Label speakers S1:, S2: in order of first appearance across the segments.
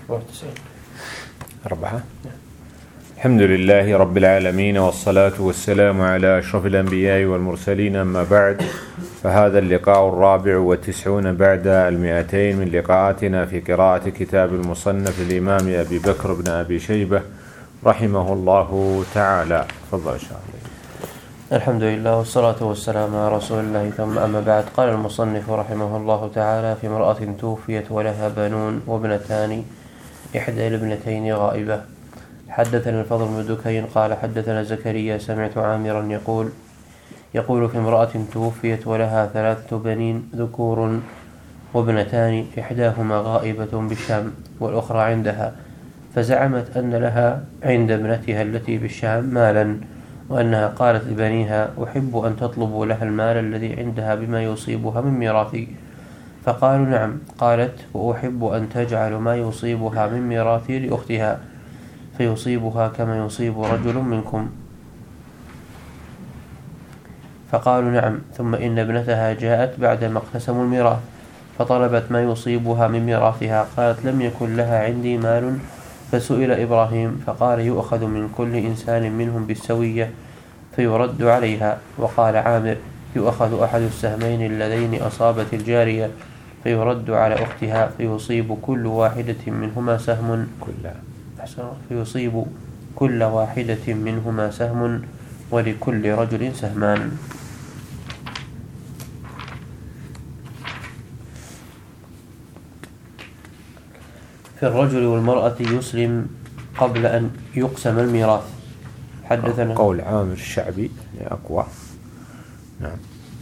S1: 4. الحمد لله رب العالمين، والصلاة والسلام على أشرف الأنبياء والمرسلين، أما بعد، فهذا اللقاء 94 بعد 200 من لقاءاتنا في قراءة كتاب المصنف الإمام أبي بكر بن أبي شيبة رحمه الله تعالى. تفضل إن شاء الله.
S2: الحمد لله والصلاة والسلام على رسول الله، ثم أما بعد. قال المصنف رحمه الله تعالى: في امرأة توفيت ولها بنون وابنتان، إحدى الابنتين غائبة. حدثنا الفضل بن دكين قال حدثنا زكريا سمعت عامرا يقول في امرأة توفيت ولها 3 بنين ذكور وابنتان، إحداهما غائبة بالشام والأخرى عندها، فزعمت أن لها عند ابنتها التي بالشام مالا، وأنها قالت لبنيها: أحب أن تطلبوا لها المال الذي عندها بما يصيبها من ميراثي. فقالوا: نعم. قالت: وأحب أن تجعل ما يصيبها من ميراثي لأختها، فيصيبها كما يصيب رجل منكم. فقالوا: نعم. ثم إن ابنتها جاءت بعدما اقتسموا الميراث فطلبت ما يصيبها من ميراثها، قالت: لم يكن لها عندي مال. فسئل إبراهيم فقال: يؤخذ من كل إنسان منهم بالسوية فيرد عليها. وقال عامر: يؤخذ أحد السهمين اللذين أصابت الجارية فيرد على أختها، فيصيب كل واحدة منهما سهم ولكل رجل سهمان. في الرجل والمرأة يسلم قبل أن يقسم الميراث. حدثنا
S1: قول عامر الشعبي أقوى. نعم.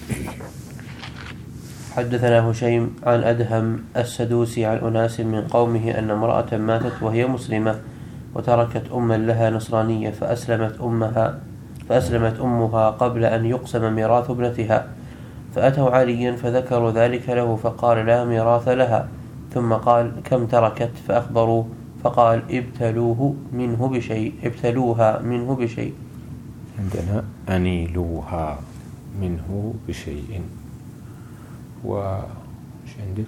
S2: حدثنا هشيم عن أدهم السدوسي عن أناس من قومه أن امرأة ماتت وهي مسلمة وتركت أما لها نصرانية، فأسلمت أمها قبل أن يقسم ميراث ابنتها، فأتوا عليا فذكروا ذلك له، فقال: لا ميراث لها. ثم قال: كم تركت؟ فأخبروه، فقال: ابتلوها منه بشيء.
S1: عندنا أنيلوها منه بشيء. وش عندك؟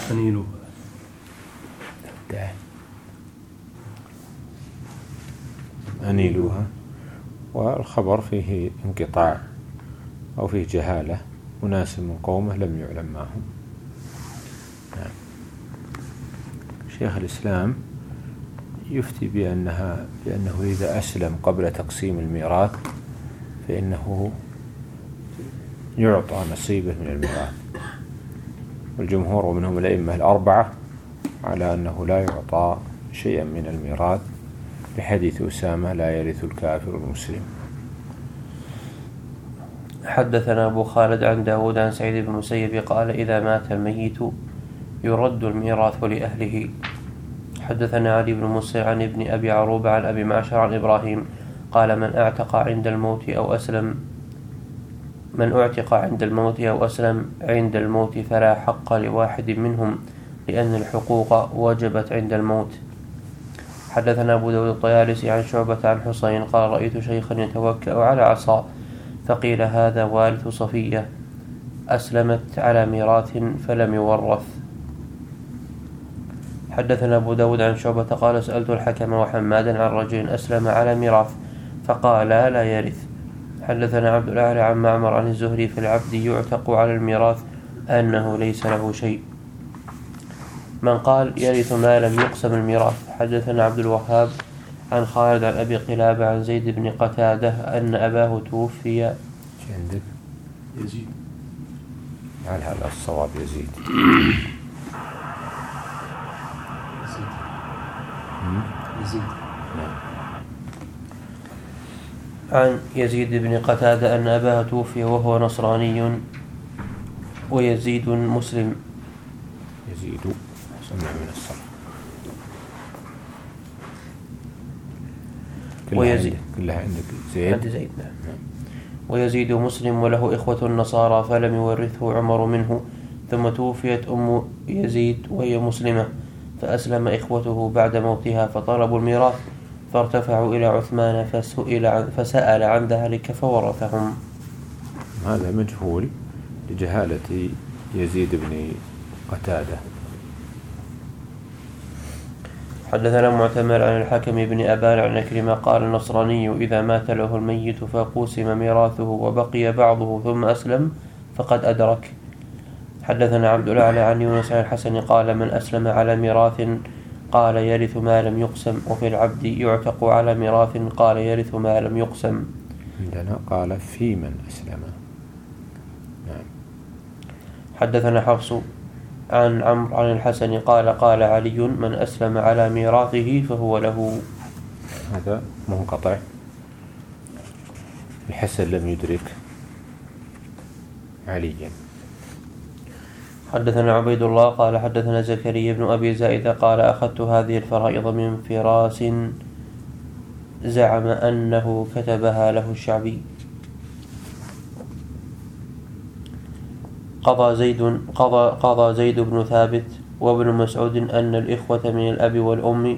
S1: أنيلوها، والخبر فيه انقطاع أو فيه جهالة، أناس من قومه لم يعلم ما هم. نعم. شيخ الإسلام يفتي بأنه إذا أسلم قبل تقسيم الميراث فإنه يعطى نصيبه من الميراث، والجمهور ومنهم الأئمة 4 على أنه لا يعطى شيئا من الميراث، بحديث أسامة: لا يرث الكافر المسلم.
S2: حدثنا أبو خالد عن داود عن سعيد بن المسيب قال: إذا مات الميت يرد الميراث لأهله. حدثنا علي بن مسر عن ابن أبي عروبة عن أبي معشر عن إبراهيم قال: من أعتق عند الموت أو أسلم عند الموت فلا حق لواحد منهم، لأن الحقوق وجبت عند الموت. حدثنا أبو داود الطيالسي عن شعبة عن حسين قال: رأيت شيخا يتوكأ على عصا، فقيل: هذا والث صفية، أسلمت على ميراث فلم يورث. حدثنا أبو داود عن شعبة قال: سألت الحكم وحمادا عن رجل أسلم على ميراث فقال: لا يرث. حدثنا عبد الأعلى عن معمر عن الزهري في العبد يعتق على الميراث أنه ليس له شيء، من قال يرث ما لم يقسم الميراث. حدثنا عبد الوهاب عن خالد عن أبي قلابة عن زيد بن قتادة أن أباه توفي.
S1: عندك يزيد، على هذا الصواب يزيد.
S2: عن يزيد بن قتادة أن أباه توفي وهو نصراني ويزيد مسلم.
S1: يزيد سمع من الصرف. كلها عندك زيد.
S2: نعم. ويزيد مسلم وله إخوة النصارى فلم يورثه عمر منه، ثم توفيت أم يزيد وهي مسلمة، فأسلم إخوته بعد موتها فطلبوا الميراث، فارتفعوا إلى عثمان فسأل عن ذلك فورثهم.
S1: هذا مجهول لجهالة يزيد بن قتادة.
S2: حدثنا معتمر عن الحكم بن أبان عن عكرمة قال النصراني إذا مات له الميت فقوسم ميراثه وبقي بعضه ثم أسلم فقد أدرك. حدثنا عبد الأعلى عن يونس عن الحسن قال من أسلم على ميراث قال يرث ما لم يقسم، وفي العبد يعتق على ميراث قال يرث ما لم يقسم.
S1: عندنا قال في من أسلم. نعم.
S2: حدثنا حفص عن عمرو عن الحسن قال قال علي من أسلم على ميراثه فهو له.
S1: هذا منقطع، الحسن لم يدرك عليا.
S2: حدثنا عبيد الله قال حدثنا زكريا بن أبي زائدة قال أخذت هذه الفرائض من فراس زعم أنه كتبها له الشعبي. قضى زيد بن ثابت وابن مسعود أن الإخوة من الأب والأم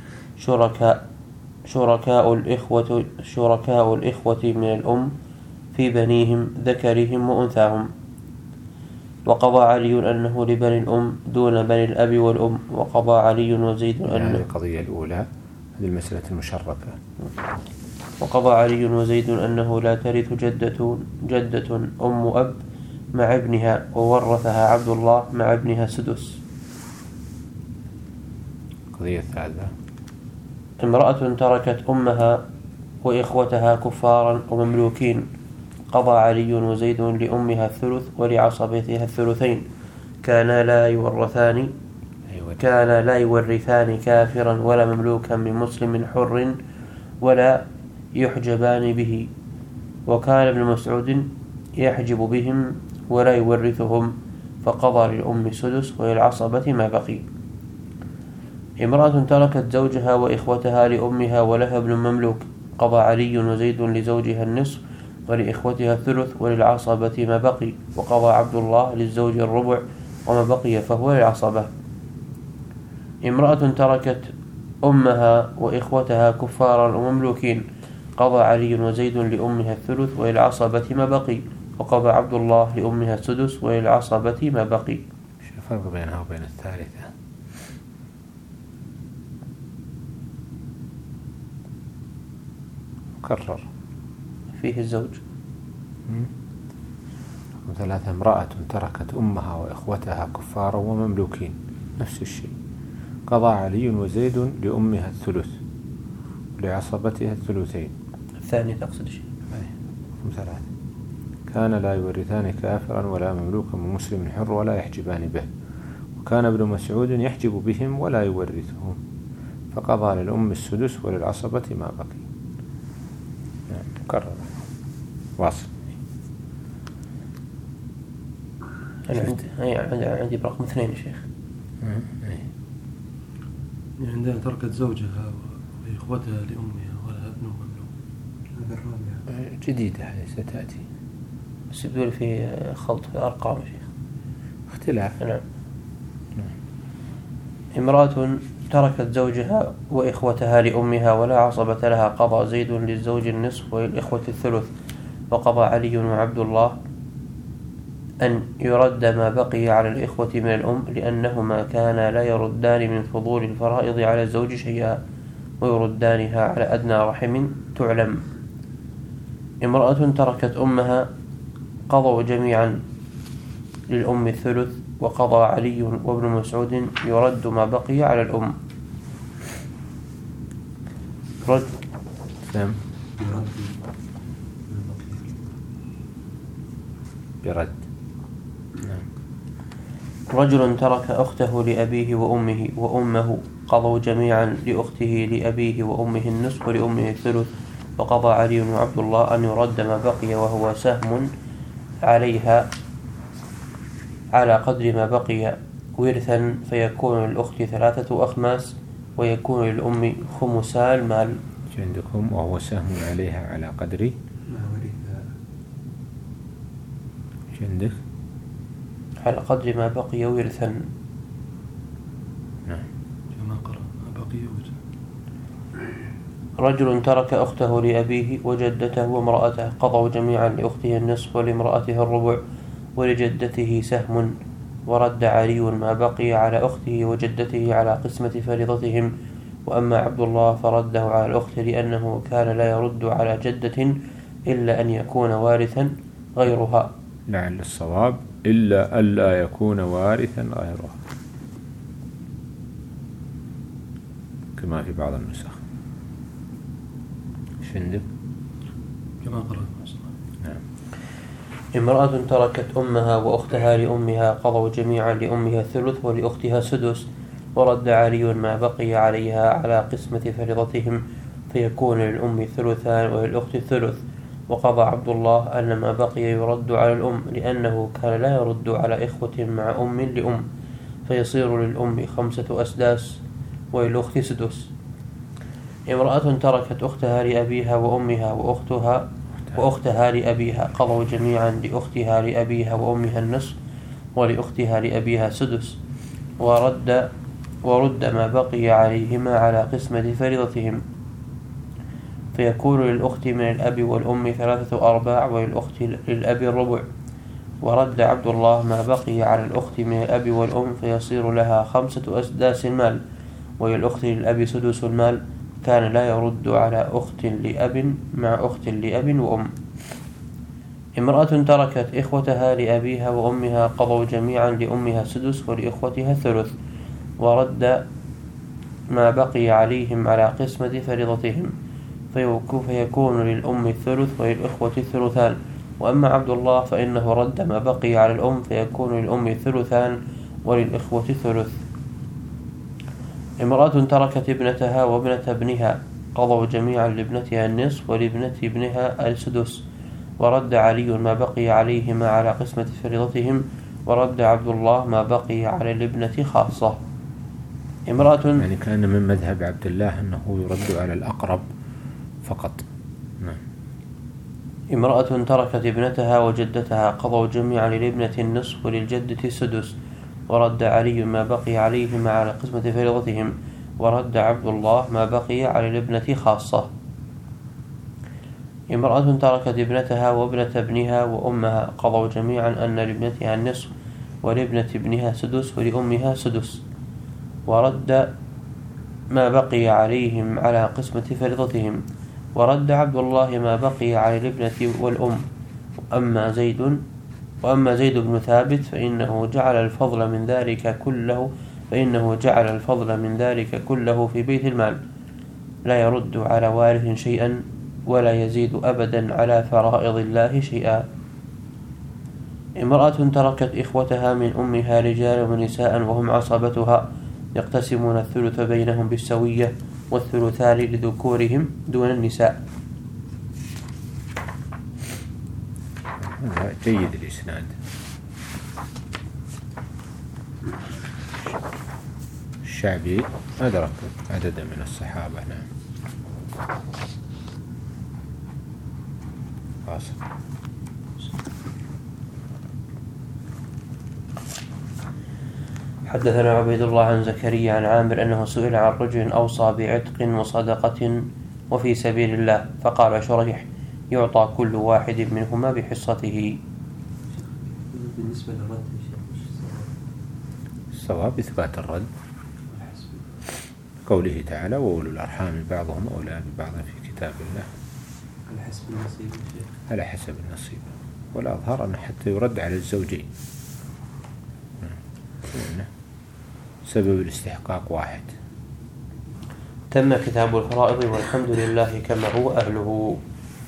S2: شركاء الإخوة من الأم في بنيهم ذكرهم وأنثاهم. وقضى علي أنه لبني الأم دون بني الأب والأم. وقضى علي وزيد
S1: هذه القضية الأولى، هذه المسألة المشركة.
S2: وقضى علي وزيد أنه لا ترث جدة أم أب مع ابنها، وورثها عبد الله مع ابنها سدس.
S1: القضية الثالثة
S2: امرأة تركت أمها وإخوتها كفارا ومملوكين، قضى علي وزيد لأمها الثلث ولعصبتها الثلثين، كانا لا يورثان كافرا ولا مملوكا من مسلم حر ولا يحجبان به. وكان ابن مسعود يحجب بهم ولا يورثهم، فقضى للأم السدس وللعصبة ما بقي. امرأة تركت زوجها وإخوتها لأمها ولها ابن مملوك، قضى علي وزيد لزوجها النصف ولإخوتها الثلث وللعصبة ما بقي. وقضى عبد الله للزوج الربع وما بقي فهو للعصبة. امرأة تركت أمها وإخوتها كفارا ومملوكين، قضى علي وزيد لأمها الثلث وللعصبة ما بقي. وقضى عبد الله لأمها السدس وللعصبة ما بقي.
S1: شو الفرق بينها وبين الثالثة؟ مكرر
S2: فيه الزوج.
S1: ثلاثة، امرأة تركت أمها وإخوتها كفارا ومملوكين، نفس الشيء. قضى علي وزيد لأمها الثلث ولعصبتها الثلثين.
S2: الثاني تقصد شيء.
S1: ثلاثة، كان لا يورثان كافرا ولا مملوكا من مسلم حر ولا يحجبان به. وكان ابن مسعود يحجب بهم ولا يورثهم، فقضى للأم السدس وللعصبة ما بقي. مكرر. واصل.
S2: عندي برقم 2 يا شيخ.
S3: عندنا تركت زوجها وإخوتها لأمها ولها ابن مملوك. هذا الرابع.
S1: جديدة هذه ستأتي،
S2: بس يقول في خلط في أرقام يا شيخ،
S1: اختلاف.
S2: نعم. امرأة تركت زوجها وإخوتها لأمها ولا عصبة لها، قضى زيد للزوج النصف وللإخوة الثلث. وقضى علي وعبد الله أن يرد ما بقي على الإخوة من الأم، لأنهما كانا لا يردان من فضول الفرائض على الزوج شيئا، ويردانها على أدنى رحم تعلم. امرأة تركت أمها، قضوا جميعا للأم الثلث. وقضى علي وابن مسعود يرد ما بقي على الأم.
S1: برد.
S2: رجل ترك أخته لأبيه وأمه، قضوا جميعا لأخته لأبيه وأمه النصف ولأمه الثلث. وقضى علي وعبد الله أن يرد ما بقي وهو سهم عليها على قدر ما بقي ورثا، فيكون للأخت 3 أخماس ويكون للأم 5 المال.
S1: عندكم وهو سهم عليها على قدر
S3: ما ورثها.
S1: عندك
S2: على قدر ما بقي ورثا.
S1: نعم.
S3: كما قرأ ما بقي ورثا.
S2: رجل ترك أخته لأبيه وجدته وامرأته، قضوا جميعا لأخته النصف ولامرأته الربع ولجدته سهم. ورد علي ما بقي على أخته وجدته على قسمة فريضتهم وأما عبد الله فرده على الأخت لأنه كان لا يرد على جدة إلا أن يكون وارثا غيرها.
S1: لعل الصواب إلا ألا يكون وارثا غيرها كما في بعض النسخ. شندب
S3: كما قرأت.
S1: نعم.
S2: امرأة تركت أمها وأختها لأمها قضوا جميعا لأمها الثلث ولأختها السدس، ورد علي ما بقي عليها على قسمة فريضتهم فيكون للأم الثلثان وللأخت الثلث. وقضى عبد الله أن ما بقي يرد على الأم لأنه كان لا يرد على إخوة مع أم لأم، فيصير للأم 5 أسداس وللأخت سدس. امرأة تركت أختها لأبيها وأمها وأختها لأبيها قضوا جميعا لأختها لأبيها وأمها النصف ولأختها لأبيها سدس، ورد ما بقي عليهما على قسمة فريضتهم فيكون للأخت من الأب والأم 3/4 وللأخت للأب الربع. ورد عبد الله ما بقي على الأخت من الأب والأم فيصير لها 5 أسداس المال وللأخت للأب سدس المال. كان لا يرد على أخت لأب مع أخت لأب وأم. امرأة تركت إخوتها لأبيها وأمها قضوا جميعا لأمها السدس ولإخوتها الثلث، ورد ما بقي عليهم على قسمة فريضتهم فيكون للأم الثلث وللإخوة الثلثان. وأما عبد الله فإنه رد ما بقي على الأم فيكون للأم الثلثان وللإخوة الثلث. امرأة تركت ابنتها وابنة ابنها قضوا جميعا لابنتها النصف ولابنة ابنها السدس، ورد علي ما بقي عليهما على قسمة فريضتهم، ورد عبد الله ما بقي على الابنة خاصة. امرأة
S1: يعني كان من مذهب عبد الله أنه يرد على الأقرب فقط. نعم.
S2: امرأة تركت ابنتها وجدتها قضوا جميعا للابنة النصف وللجدة السدس، ورد علي ما بقي عليهما على قسمة فريضتهم، ورد عبد الله ما بقي على الابنة خاصة. امرأة تركت ابنتها وابنة ابنها وأمها قضوا جميعا أن لابنتها النصف ولابنة ابنها سدس ولأمها سدس، ورد ما بقي عليهم على قسمة فريضتهم، ورد عبد الله ما بقي على الابنة والأم. وأما زيد بن ثابت فإنه جعل الفضل من ذلك كله في بيت المال، لا يرد على وارث شيئا ولا يزيد أبدا على فرائض الله شيئا. امرأة تركت إخوتها من أمها رجال ونساء وهم عصبتها يقتسمون الثلث بينهم بالسوية والثلثان لذكورهم دون النساء.
S1: جيد الإسناد. الشعبي أدرك عددا من الصحابة. نعم. واصل.
S2: حدثنا عبيد الله عن زكريا عن عامر أنه سئل عن رجل أوصى بعتق وصدقة وفي سبيل الله فقال شريح يعطى كل واحد منهما بحصته.
S3: بالنسبة للرد
S1: الصواب إثبات الرد قوله تعالى وأولو الأرحام بعضهم أولى ببعض في كتاب الله على حسب النصيب، والأظهر أنه حتى يرد على الزوجين سبب الاستحقاق واحد.
S2: تم كتاب الفرائض والحمد لله كما هو أهله.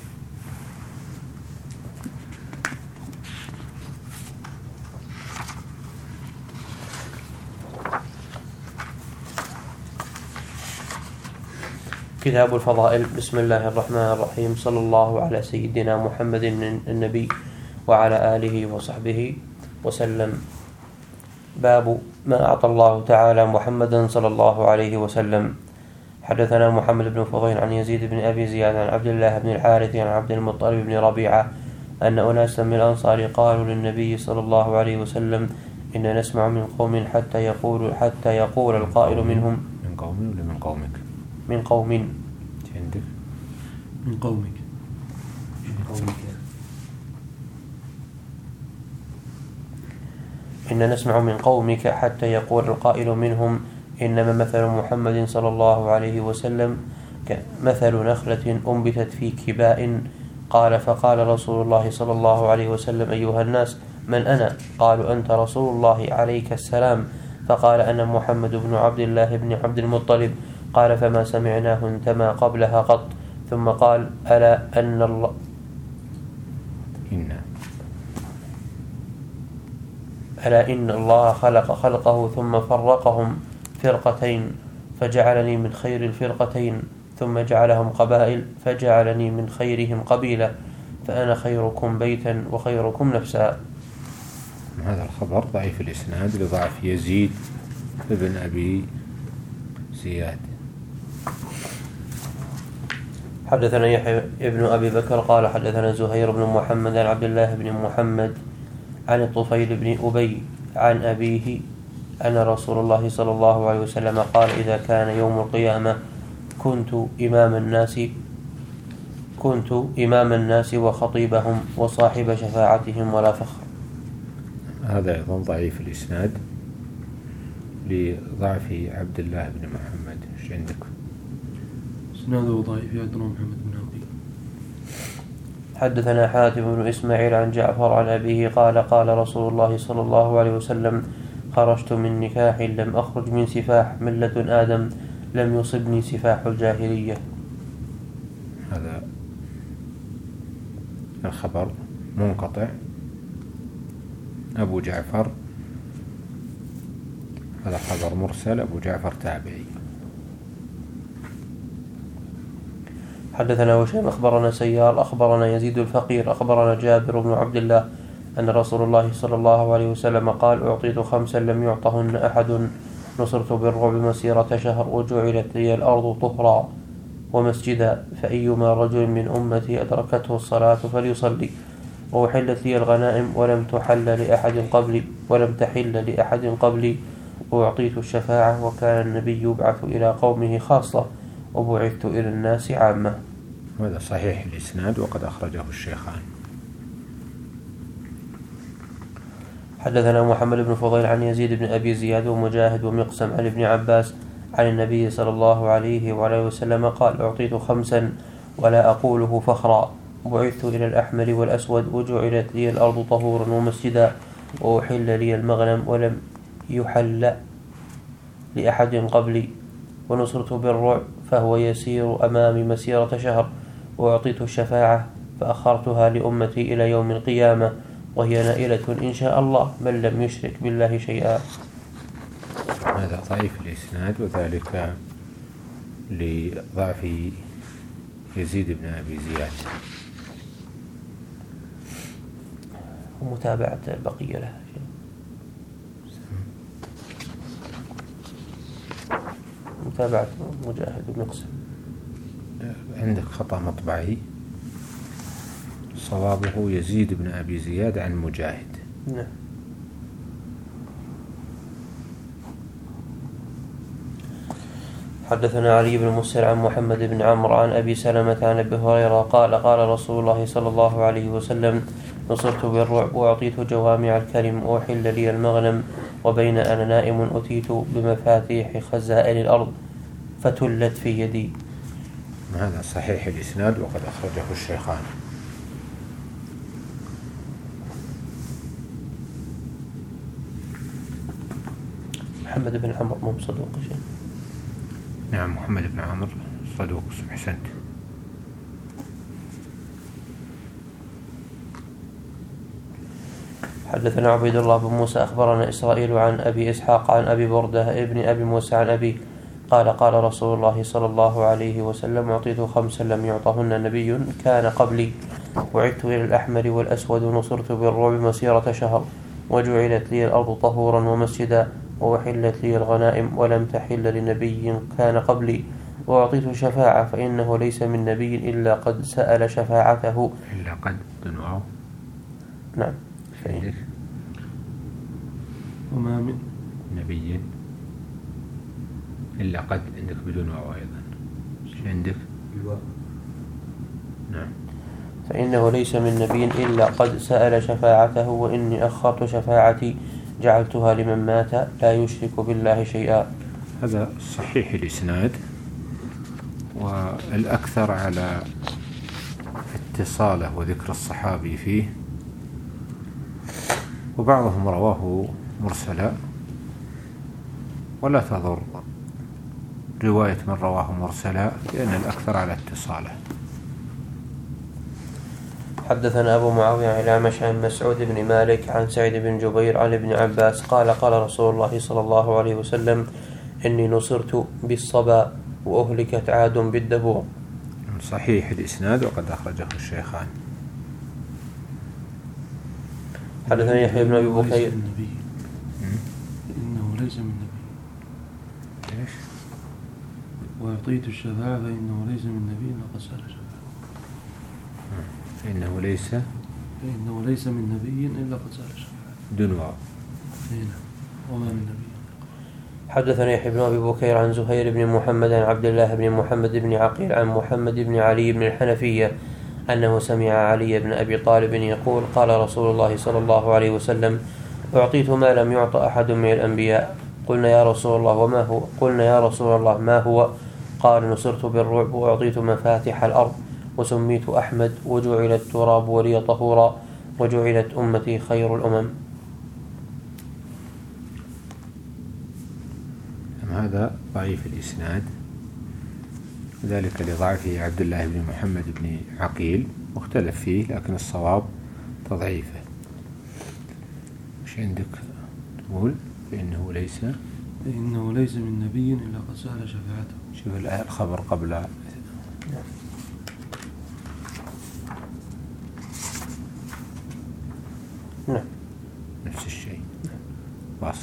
S2: كتاب الفضائل. بسم الله الرحمن الرحيم. صلى الله على سيدنا محمد النبي وعلى آله وصحبه وسلم. باب ما أعطى الله تعالى محمدا صلى الله عليه وسلم. حدثنا محمد بن فضيل عن يزيد بن أبي زياد عن عبد الله بن الحارث عن عبد المطلب بن ربيعة أن أناسا من الأنصار قالوا للنبي صلى الله عليه وسلم إن نسمع من قوم حتى يقول القائل منهم
S1: من قوم ولا من قومك؟
S2: من قوم.
S1: عندك
S3: من قومك.
S2: إن نسمع من قومك حتى يقول القائل منهم إنما مثل محمد صلى الله عليه وسلم مثل نخلة أنبتت في كباء. قال فقال رسول الله صلى الله عليه وسلم أيها الناس من أنا؟ قالوا أنت رسول الله عليك السلام. فقال أنا محمد بن عبد الله بن عبد المطلب. قال فما سمعناه انتمى قبلها قط. ثم قال ألا إن الله خلق خلقه ثم فرقهم فرقتين فجعلني من خير الفرقتين ثم جعلهم قبائل فجعلني من خيرهم قبيلة فأنا خيركم بيتا وخيركم نفسا.
S1: هذا الخبر ضعيف الإسناد لضعف يزيد ابن أبي زياد.
S2: حدثنا يحيى ابن أبي بكر قال حدثنا زهير بن محمد عن عبد الله بن محمد عن الطفيل بن أبي عن أبيه أن رسول الله صلى الله عليه وسلم قال إذا كان يوم القيامة كنت إمام الناس وخطيبهم وصاحب شفاعتهم ولا فخر.
S1: هذا أيضا ضعيف الإسناد لضعف عبد الله بن محمد. ايش عندك؟
S3: إسناده ضعيف أيضا محمد بن عبد.
S2: حدثنا حاتم بن إسماعيل عن جعفر عن أبيه قال قال رسول الله صلى الله عليه وسلم خرجت من نكاح لم أخرج من سفاح من لدن آدم لم يصبني سفاح الجاهلية.
S1: هذا الخبر منقطع. أبو جعفر هذا خبر مرسل. أبو جعفر تابعي.
S2: حدثنا وشيم أخبرنا سيار أخبرنا يزيد الفقير أخبرنا جابر بن عبد الله أن رسول الله صلى الله عليه وسلم قال أعطيت 5 لم يعطهن أحد نصرت بالرعب مسيرة شهر وجعلت لي الأرض طهرا ومسجدا فأيما رجل من أمتي أدركته الصلاة فليصلي وأحلت لي الغنائم ولم تحل لأحد قبلي وأعطيت الشفاعة وكان النبي يبعث إلى قومه خاصة وبعثت إلى الناس عامة.
S1: هذا صحيح الإسناد وقد أخرجه الشيخان.
S2: حدثنا محمد بن فضيل عن يزيد بن أبي زياد ومجاهد ومقسم عن ابن عباس عن النبي صلى الله عليه وعليه وسلم قال أعطيت 5 ولا أقوله فخرا بعثت إلى الأحمر والأسود وجعلت لي الأرض طهورا ومسجدا وأحل لي المغنم ولم يحل لأحد قبلي ونصرت بالرعب فهو يسير أمامي مسيرة شهر وأعطيت الشفاعة فأخرتها لأمتي إلى يوم القيامة وهي نائلة إن شاء الله من لم يشرك بالله شيئا.
S1: هذا ضعيف الإسناد وذلك لضعف يزيد بن أبي زياد
S2: ومتابعة البقية له. متابعة مجاهد ومقسم.
S1: عندك خطأ مطبعي صوابه يزيد بن أبي زياد عن مجاهد.
S2: نعم. حدثنا علي بن مسر عن محمد بن عمرو عن أبي سلمة عن أبي هريرة قال قال رسول الله صلى الله عليه وسلم نصرت بالرعب وأعطيت جوامع الكلم وأحل لي المغنم وبين أنا نائم أتيت بمفاتيح خزائن الأرض فتلت في يدي.
S1: هذا صحيح الإسناد وقد أخرجه الشيخان.
S2: محمد بن عمرو مو صدوق شيء.
S1: نعم محمد بن عمرو صدوق. أحسنت.
S2: حدثنا عبيد الله بن موسى أخبرنا إسرائيل عن أبي إسحاق عن أبي بردة ابن أبي موسى عن أبي قال قال رسول الله صلى الله عليه وسلم أعطيت 5 لم يعطهن نبي كان قبلي وعدت إلى الأحمر والأسود ونصرت بالرعب مسيرة شهر وجعلت لي الأرض طهورا ومسجدا وحلت لي الغنائم ولم تحل لنبي كان قبلي وأعطيت الشفاعة فإنه ليس من نبي إلا قد سأل شفاعته.
S1: إلا قد دنواه.
S2: نعم.
S3: وما من
S1: نبي إلا قد عندك بدون واو أيضا. إيش عندك؟ نعم.
S2: فإنه ليس من نبي إلا قد سأل شفاعته وإني أخرت شفاعتي جعلتها لمن مات لا يشرك بالله شيئا.
S1: هذا صحيح الإسناد، والأكثر على اتصاله وذكر الصحابي فيه، وبعضهم رواه مرسلا، ولا تضر رواية من رواه مرسلا لأن الأكثر على اتصاله.
S2: حدثنا أبو معاوية عن الأعمش عن مسعود بن مالك عن سعيد بن جبير عن ابن عباس قال قال رسول الله صلى الله عليه وسلم إني نصرت بالصبا وأهلكت عاد بالدبور.
S1: صحيح الإسناد وقد أخرجه الشيخان.
S2: حدثنا يحيى بن أبي بكير
S3: إنه ليس من نبي.
S1: ليش؟
S3: وأعطيت الشفاعة فإنه ليس من نبي لقد سأل شفاعة.
S1: فإنه
S3: ليس من نبي إلا قد سأل شفاعة.
S1: دنوا.
S3: وما من نبي.
S2: حدثنا يحيى بن أبي بكير عن زهير بن محمد عن عبد الله بن محمد بن عقيل عن محمد بن علي بن الحنفية أنه سمع علي بن أبي طالب يقول قال رسول الله صلى الله عليه وسلم أعطيت ما لم يعط أحد من الأنبياء. قلنا يا رسول الله وما هو؟ قلنا يا رسول الله ما هو؟ قال نصرت بالرعب وأعطيت مفاتح الأرض وسميت أحمد وجعل التراب ولي طهورا وجعلت أمتي خير الأمم.
S1: هذا ضعيف الإسناد، ذلك لضعفه عبد الله بن محمد بن عقيل، مختلف فيه لكن الصواب تضعيفه. مش عندك تقول فإنه ليس
S3: من نبي إلا قد سأل شفاعته.
S1: شوف الخبر قبل نفس الشيء. واصل.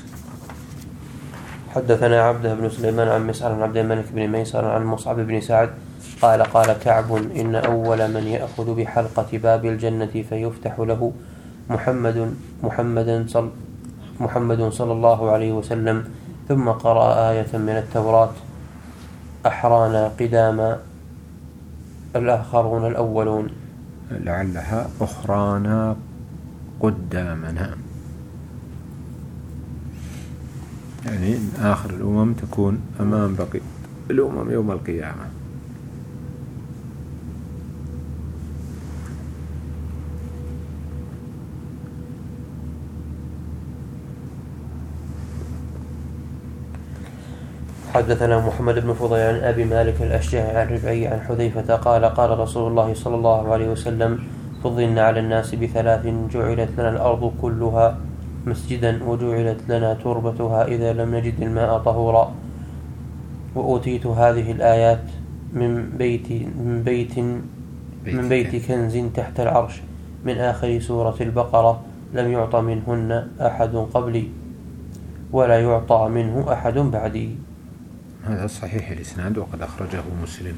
S2: حدثنا عبده بن سليمان عن مسعر عن عبد الملك بن ميسر عن مصعب بن سعد قال قال كعب إن أول من يأخذ بحلقة باب الجنة فيفتح له محمد صلى الله عليه وسلم، ثم قرأ آية من التوراة أحرانا قداما الآخرون الأولون.
S1: لعلها أخرانا قدامنا، يعني آخر الأمم تكون أمام بقية الأمم يوم القيامة.
S2: حدثنا محمد بن فضيل عن أبي مالك الأشجعي عن ربعي عن حذيفة قال قال رسول الله صلى الله عليه وسلم فضلنا على الناس بثلاث جعلت لنا الأرض كلها مسجدا وجعلت لنا تربتها إذا لم نجد الماء طهورا. وأوتيت هذه الآيات من بيت كنز تحت العرش من آخر سورة البقرة لم يعط منهن أحد قبلي ولا يعطى منه أحد بعدي.
S1: هذا صحيح الإسناد وقد أخرجه مسلم.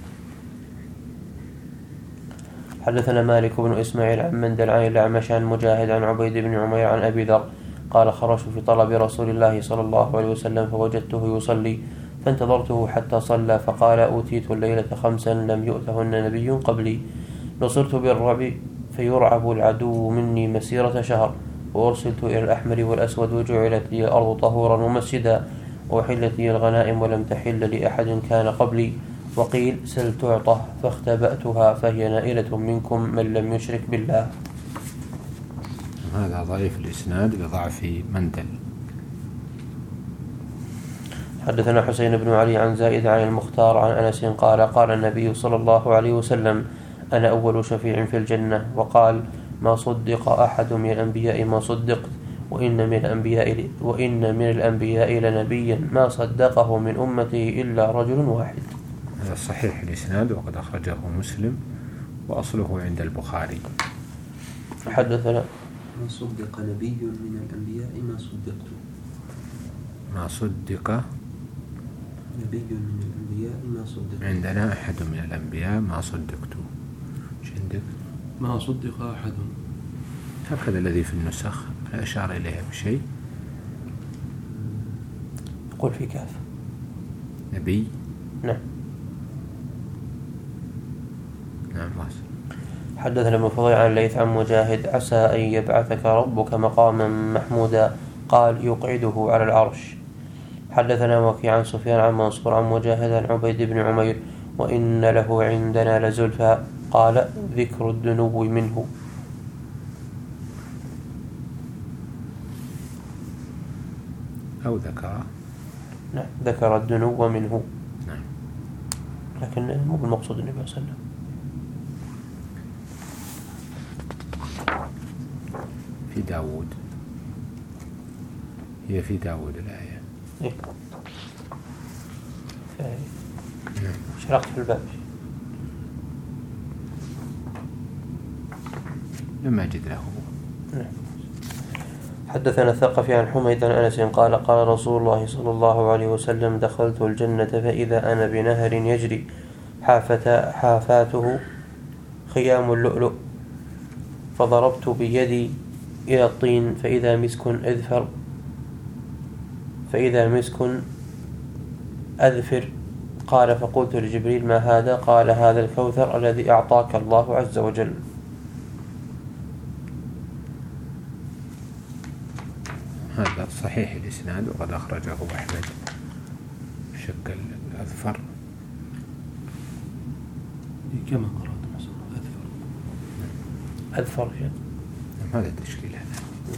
S2: حدثنا مالك بن إسماعيل عن مندل عن الأعمش عن مجاهد عن عبيد بن عمير عن أبي ذر قال خرجت في طلب رسول الله صلى الله عليه وسلم فوجدته يصلي فانتظرته حتى صلى فقال أوتيت الليلة 5 لم يؤتهن نبي قبلي، نصرت بالرعب فيرعب العدو مني مسيرة شهر، وأرسلت إلى الأحمر والأسود وجعلت لي الأرض طهورا ومسجدا وحلت لي الغنائم ولم تحل لأحد كان قبلي، وقيل سل تعطه فاختبأتها فهي نائلة منكم من لم يشرك بالله.
S1: هذا ضعيف الإسناد لضعف مندل.
S2: حدثنا حسين بن علي عن زائد عن المختار عن أنس قال قال النبي صلى الله عليه وسلم أنا أول شفيع في الجنة، وقال ما صدق أحد من الأنبياء ما صدقت، وإن من الأنبياء لنبيا ما صدقه من أمته إلا رجل واحد.
S1: هذا صحيح الإسناد وقد أخرجه مسلم وأصله عند البخاري.
S2: حدثنا
S4: ما صدق نبي من الأنبياء ما صدقت.
S1: ما صدق
S4: نبي من الأنبياء ما صدقت.
S1: عندنا أحد من الأنبياء ما صدقت. ايش عندك؟
S3: ما صدق أحد.
S1: هكذا الذي في النسخ لا أشار إليها بشيء.
S2: قل في كاف
S1: نبي.
S2: نعم
S1: واصل.
S2: حدثنا ابن فضيل عن الليث عن مجاهد عسى أن يبعثك ربك مقاما محمودا قال يقعده على العرش. حدثنا وكيع عن سفيان عن منصور عن مجاهد عن عبيد بن عمير وإن له عندنا لزلفى قال ذكر الدنو منه.
S1: أو ذكر
S2: نعم ذكر الدنو منه.
S1: نعم.
S2: لكن مو بالمقصود النبي صلى الله عليه وسلم.
S1: في داود، هي في داود الآية.
S2: إيه؟ شرقت في الباب
S1: لم أجد له.
S2: حدثنا الثقفي عن حميد عن أنس قال قال رسول الله صلى الله عليه وسلم دخلت الجنة فإذا أنا بنهر يجري حافاته خيام اللؤلؤ فضربت بيدي إلى الطين فإذا مسك أذفر قال فقلت لجبريل ما هذا؟ قال هذا الكوثر الذي أعطاك الله عز وجل.
S1: هذا صحيح الإسناد وقد أخرجه أحمد بشكل الأذفر.
S3: كما قرأت
S2: أذفر
S1: هذا التشكيل هذا.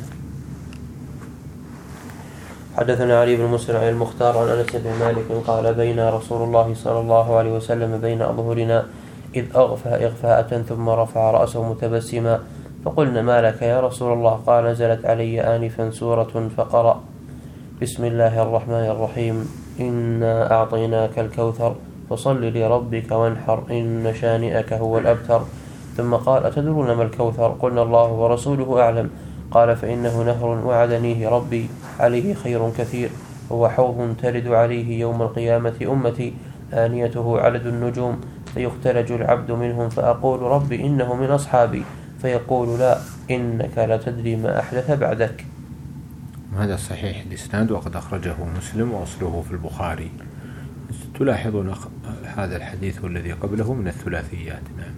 S2: حدثنا علي بن مسلم عن المختار عن أنس بن مالك قال بين رسول الله صلى الله عليه وسلم بين أظهرنا إذ أغفى إغفاءة ثم رفع رأسه متبسما فقلنا ما لك يا رسول الله؟ قال نزلت علي آنفا سورة فقرأ بسم الله الرحمن الرحيم إنا أعطيناك الكوثر فصل لربك وانحر إن شانئك هو الأبتر. ثم قال أتدرون ما الكوثر؟ قلنا الله ورسوله أعلم. قال فإنه نهر وعدنيه ربي عليه خير كثير هو حوض ترد عليه يوم القيامة أمتي آنيته عدد النجوم فيختلج العبد منهم فأقول ربي إنه من أصحابي فيقول لا إنك لا تدري ما أحدث بعدك.
S1: هذا صحيح الإسناد وقد أخرجه مسلم وأصله في البخاري. تلاحظون هذا الحديث والذي قبله من الثلاثيات. نعم.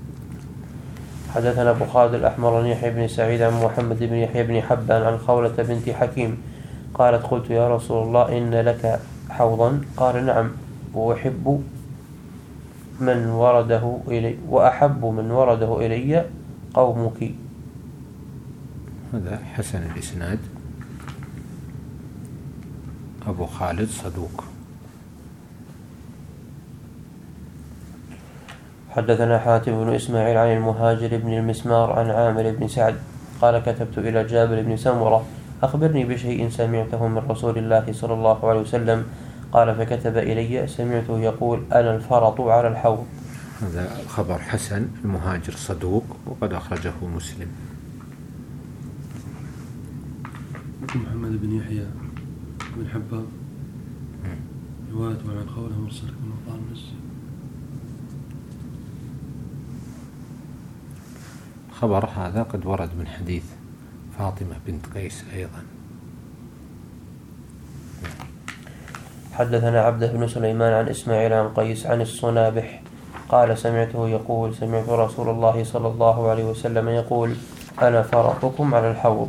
S2: حدثنا أبو خالد الأحمر عن يحيى بن سعيد عن محمد بن يحيى بن حبان عن خولة بنت حكيم قالت قلت يا رسول الله إن لك حوضا؟ قال نعم وأحب من ورده إلي قومك.
S1: هذا حسن الإسناد. أبو خالد صدوق.
S2: حدثنا حاتم بن إسماعيل عن المهاجر بن المسمار عن عامر بن سعد قال كتبت إلى جابر بن سمرة أخبرني بشيء سمعته من رسول الله صلى الله عليه وسلم قال فكتب إلي سمعته يقول أنا الفرط على الحوض.
S1: هذا خبر حسن. المهاجر صدوق وقد أخرجه مسلم.
S3: محمد بن يحيى بن حبان روايته عن خولة مرسل كما قال مسلم.
S1: خبر هذا قد ورد من حديث فاطمة بنت قيس أيضا.
S2: حدثنا عبده بن سليمان عن إسماعيل عن قيس عن الصنابح قال سمعته يقول سمعت رسول الله صلى الله عليه وسلم يقول أنا فرطكم على الحوض.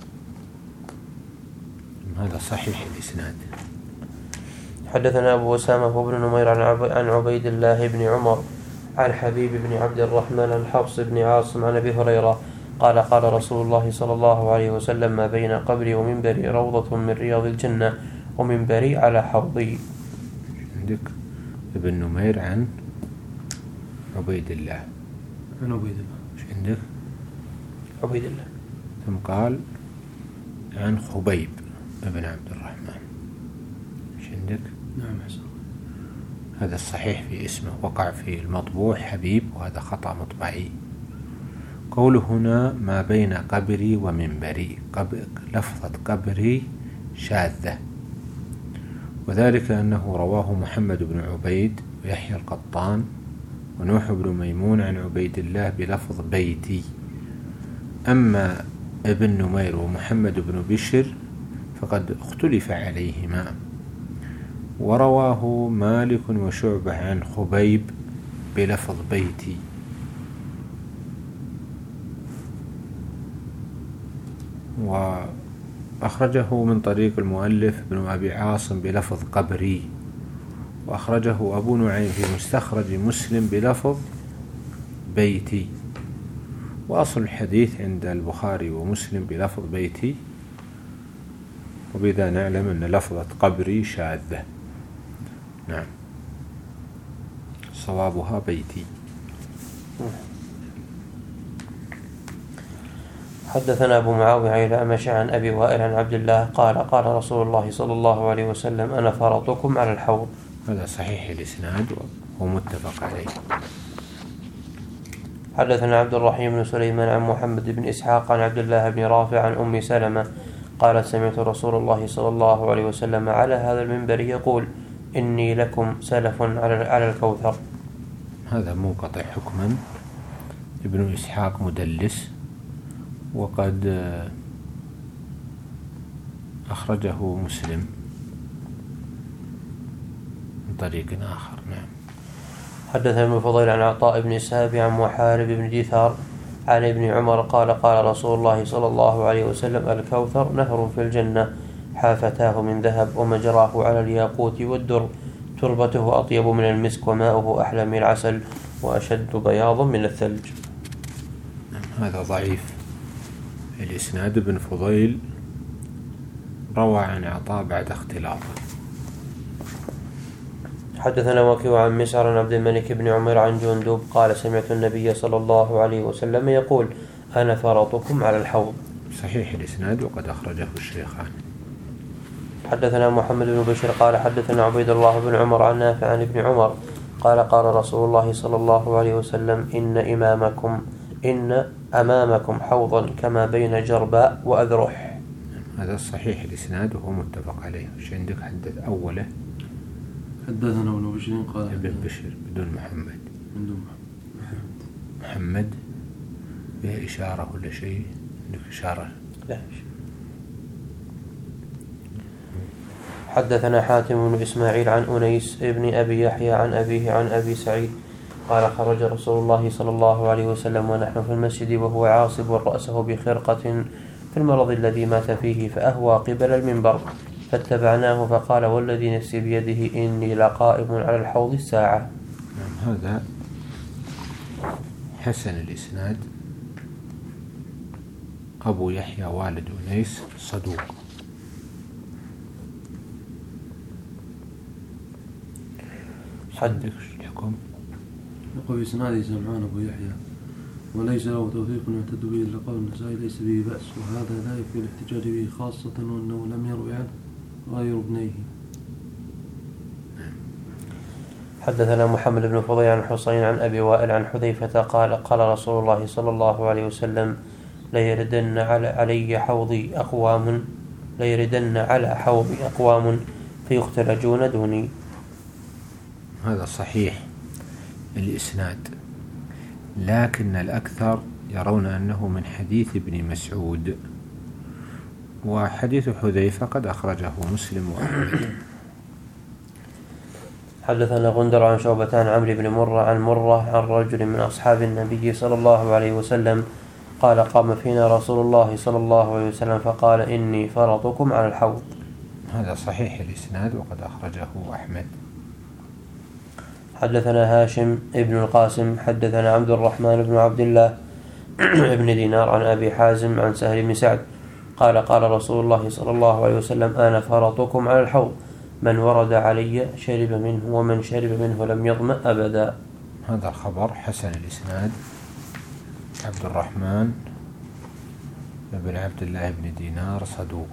S1: هذا صحيح الإسناد.
S2: حدثنا أبو أسامة بن نمير عن عبيد الله بن عمر عن حبيب بن عبد الرحمن عن حفص بن عاصم عن أبي هريرة قال قال رسول الله صلى الله عليه وسلم ما بين قبري ومنبري روضة من رياض الجنة ومنبري على حوضي.
S1: عندك ابن نمير عن عبيد الله.
S3: عن عبيد الله.
S1: ايش عندك؟
S2: عبيد الله.
S1: ثم قال عن خبيب ابن عبد الرحمن. ايش عندك؟
S3: نعم حسن.
S1: هذا الصحيح في اسمه وقع في المطبوع حبيب وهذا خطأ مطبعي. قوله هنا ما بين قبري ومنبري لفظة قبري شاذة وذلك أنه رواه محمد بن عبيد ويحيى القطان ونوح بن ميمون عن عبيد الله بلفظ بيتي. أما ابن نمير ومحمد بن بشر فقد اختلف عليهما ورواه مالك وشعبة عن خبيب بلفظ بيتي. أخرجه من طريق المؤلف ابن أبي عاصم بلفظ قبري، وأخرجه أبو نعيم في مستخرج مسلم بلفظ بيتي، وأصل الحديث عند البخاري ومسلم بلفظ بيتي، وبذا نعلم أن لفظة قبري شاذة. نعم، صوابها بيتي.
S2: حدثنا أبو معاوية الأعمش عن أبي وائل عن عبد الله قال قال رسول الله صلى الله عليه وسلم أنا فرطكم على الحوض.
S1: هذا صحيح الإسناد ومتفق عليه.
S2: حدثنا عبد الرحيم بن سليمان عن محمد بن إسحاق عن عبد الله بن رافع عن أم سلمة قالت سمعت رسول الله صلى الله عليه وسلم على هذا المنبر يقول إني لكم سلف على الكوثر.
S1: هذا منقطع حكما، ابن إسحاق مدلس، وقد أخرجه مسلم من طريق آخر. نعم.
S2: حدثنا ابن فضيل عن عطاء بن سابع عن محارب بن دثار عن ابن عمر قال قال رسول الله صلى الله عليه وسلم الكوثر نهر في الجنة حافتاه من ذهب ومجراه على الياقوت والدر، تربته أطيب من المسك وماؤه أحلى من العسل وأشد بياضا من الثلج.
S1: هذا ضعيف الإسناد. ابن فضيل روى عن عطاء بعد اختلاطه.
S2: حدثنا وكيع عن مسعر عن عبد الملك بن عمر عن جندب قال سمعت النبي صلى الله عليه وسلم يقول أنا فرطكم على الحوض.
S1: صحيح الإسناد وقد أخرجه الشيخان.
S2: حدثنا محمد بن بشر قال حدثنا عبيد الله بن عمر عن نافع عن ابن عمر قال قال رسول الله صلى الله عليه وسلم إن أمامكم حوضا كما بين جرباء وأذرح.
S1: هذا صحيح الإسناد وهو متفق عليه. وش عندك؟ حدث أوله
S3: حدثنا ابن بشر قال
S1: ابن بشر بدون محمد.
S3: بدون
S1: محمد به إشارة ولا شيء؟ عندك إشارة؟
S2: لا. حدثنا حاتم بن إسماعيل عن أنيس ابن أبي يحيى عن أبيه عن أبي سعيد قال خرج رسول الله صلى الله عليه وسلم ونحن في المسجد وهو عاصب رأسه بخرقة في المرض الذي مات فيه فأهوى قبل المنبر فاتبعناه فقال والذي نفسي بيده إني لقائم على الحوض الساعة.
S1: هذا حسن الإسناد. أبو يحيى والد أنيس صدوق.
S2: حدث
S1: لكم
S3: يقول في سناده سمعان أبو يحيى وليس له توثيق يعتد به إلا قول النسائي ليس به بأس، وهذا لا يكفي الاحتجاج به خاصة وأنه لم يروي عنه غير ابنيه.
S2: حدثنا محمد بن فضيل عن حسين عن أبي وائل عن حذيفة قال قال رسول الله صلى الله عليه وسلم ليردن على حوضي أقوام فيختلجون دوني.
S1: هذا صحيح الإسناد، لكن الأكثر يرون أنه من حديث ابن مسعود، وحديث حذيفة قد أخرجه مسلم وأحمد.
S2: حدثنا غندر عن شعبة عن عمرو بن مرة عن رجل من أصحاب النبي صلى الله عليه وسلم قال قام فينا رسول الله صلى الله عليه وسلم فقال إني فرطكم على الحوض.
S1: هذا صحيح الإسناد وقد أخرجه أحمد.
S2: حدثنا هاشم ابن القاسم حدثنا عبد الرحمن بن عبد الله ابن دينار عن أبي حازم عن سهل بن سعد قال قال رسول الله صلى الله عليه وسلم أنا فرطكم على الحوض من ورد علي شرب منه ومن شرب منه لم يظمأ أبدا.
S1: هذا الخبر حسن الإسناد. عبد الرحمن بن عبد الله بن دينار صدوق.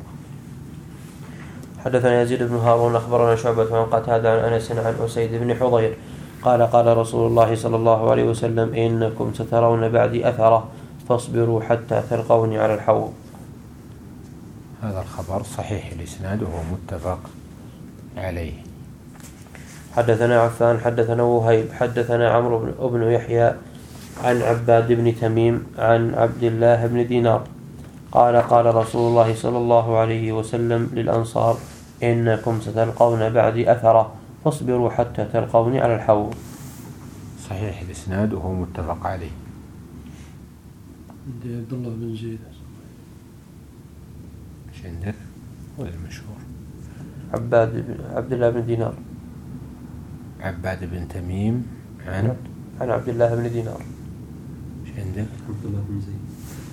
S2: حدثنا يزيد بن هارون أخبرنا شعبة عن قتادة عن أنس عن أسيد بن حضير قال قال رسول الله صلى الله عليه وسلم إنكم سترون بعدي أثرة فاصبروا حتى تلقوني على الحوض.
S1: هذا الخبر صحيح الإسناد وهو متفق عليه.
S2: حدثنا عفان حدثنا وهيب حدثنا عمرو بن يحيى عن عباد بن تميم عن عبد الله بن دينار قال قال رسول الله صلى الله عليه وسلم للأنصار إنكم ستلقون بعدي أثرة فاصبروا حتى تلقوني على الحوض.
S1: صحيح الإسناد وهو متفق عليه.
S3: عندي عبد الله بن زيد.
S1: عندك؟ ولا المشهور؟
S2: عبد الله بن دينار.
S1: عباد بن تميم
S2: عن عبد الله بن دينار.
S1: ايش عندك؟
S3: عبد الله بن زيد.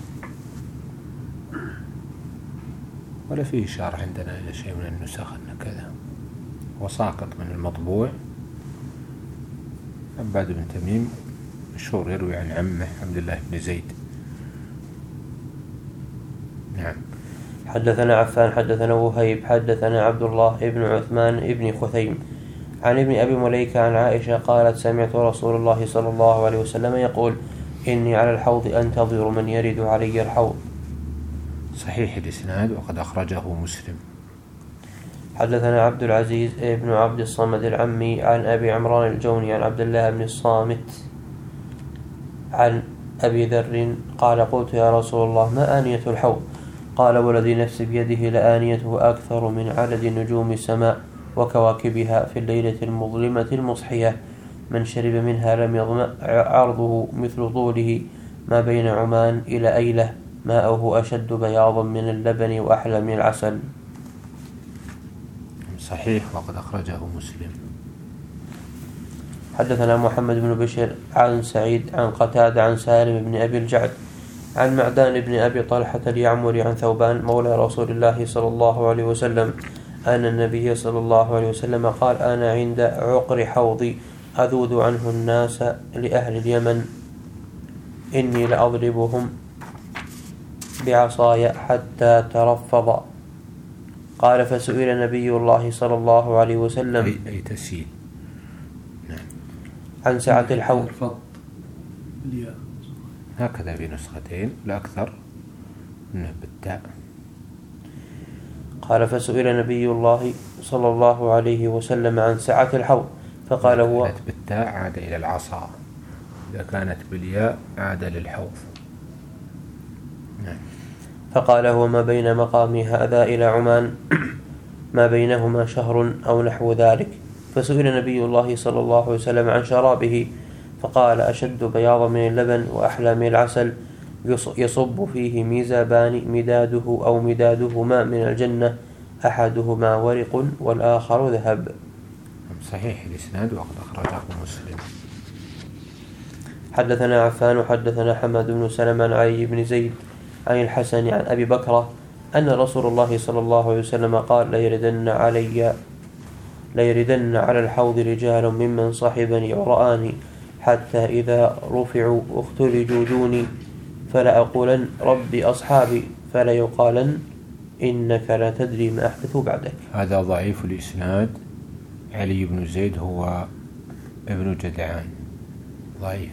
S1: ولا في إشارة عندنا إلى شيء من النسخ أن كذا وساقط من المطبوع. عباد بن تميم مشهور يروي عن عمه عبد الله بن زيد. نعم.
S2: حدثنا عفان حدثنا وهيب حدثنا عبد الله ابن عثمان ابن خثيم عن ابن أبي مليكة عن عائشة قالت سمعت رسول الله صلى الله عليه وسلم يقول إني على الحوض أنتظر من يرد علي الحوض.
S1: صحيح الإسناد وقد أخرجه مسلم.
S2: حدثنا عبد العزيز ابن عبد الصمد العمي عن أبي عمران الجوني عن عبد الله بن الصامت عن أبي ذر قال قلت يا رسول الله ما آنية الحوض؟ قال والذي نفسي بيده لآنيته أكثر من عدد نجوم السماء وكواكبها في الليلة المظلمة المصحية من شرب منها لم يظمأ عرضه مثل طوله ما بين عمان إلى أيلة ماءه أشد بياضا من اللبن وأحلى من العسل.
S1: صحيح وقد أخرجه مسلم.
S2: حدثنا محمد بن بشير عن سعيد عن قتادة عن سالم بن أبي الجعد عن معدان بن أبي طلحة اليعمري عن ثوبان مولى رسول الله صلى الله عليه وسلم أن النبي صلى الله عليه وسلم قال أنا عند عقر حوضي أذود عنه الناس لأهل اليمن إني لأضربهم بعصاي حتى ترفض. قال فسئل نبي الله صلى الله عليه وسلم
S1: أي تسهيل. نعم.
S2: عن سعة الحوض
S1: هكذا في نسختين لا أكثر منه بالتاء.
S2: قال فسئل نبي الله صلى الله عليه وسلم عن سعة الحوض فقال هو
S1: كانت بالتاء عاد إلى العصا، إذا كانت بالياء عاد للحوض. نعم.
S2: فقال هو ما بين مقامي هذا إلى عمان ما بينهما شهر أو نحو ذلك. فسئل نبي الله صلى الله عليه وسلم عن شرابه فقال أشد بياضا من اللبن وأحلى من العسل يصب فيه ميزابان مداده أو مدادهما من الجنة أحدهما ورق والآخر ذهب.
S1: صحيح الإسناد وقد أخرجه مسلم.
S2: حدثنا عفان حدثنا حماد بن سلمة عن علي بن زيد عن الحسن عن أبي بكرة أن رسول الله صلى الله عليه وسلم قال ليردن على الحوض رجال ممن صحبني ورآني حتى إذا رفعوا اختلجوا دوني فلا أقولن ربي أصحابي فلا يقالن إنك لا تدري ما أحدثوا بعدك.
S1: هذا ضعيف الإسناد. علي بن زيد هو ابن جدعان ضعيف.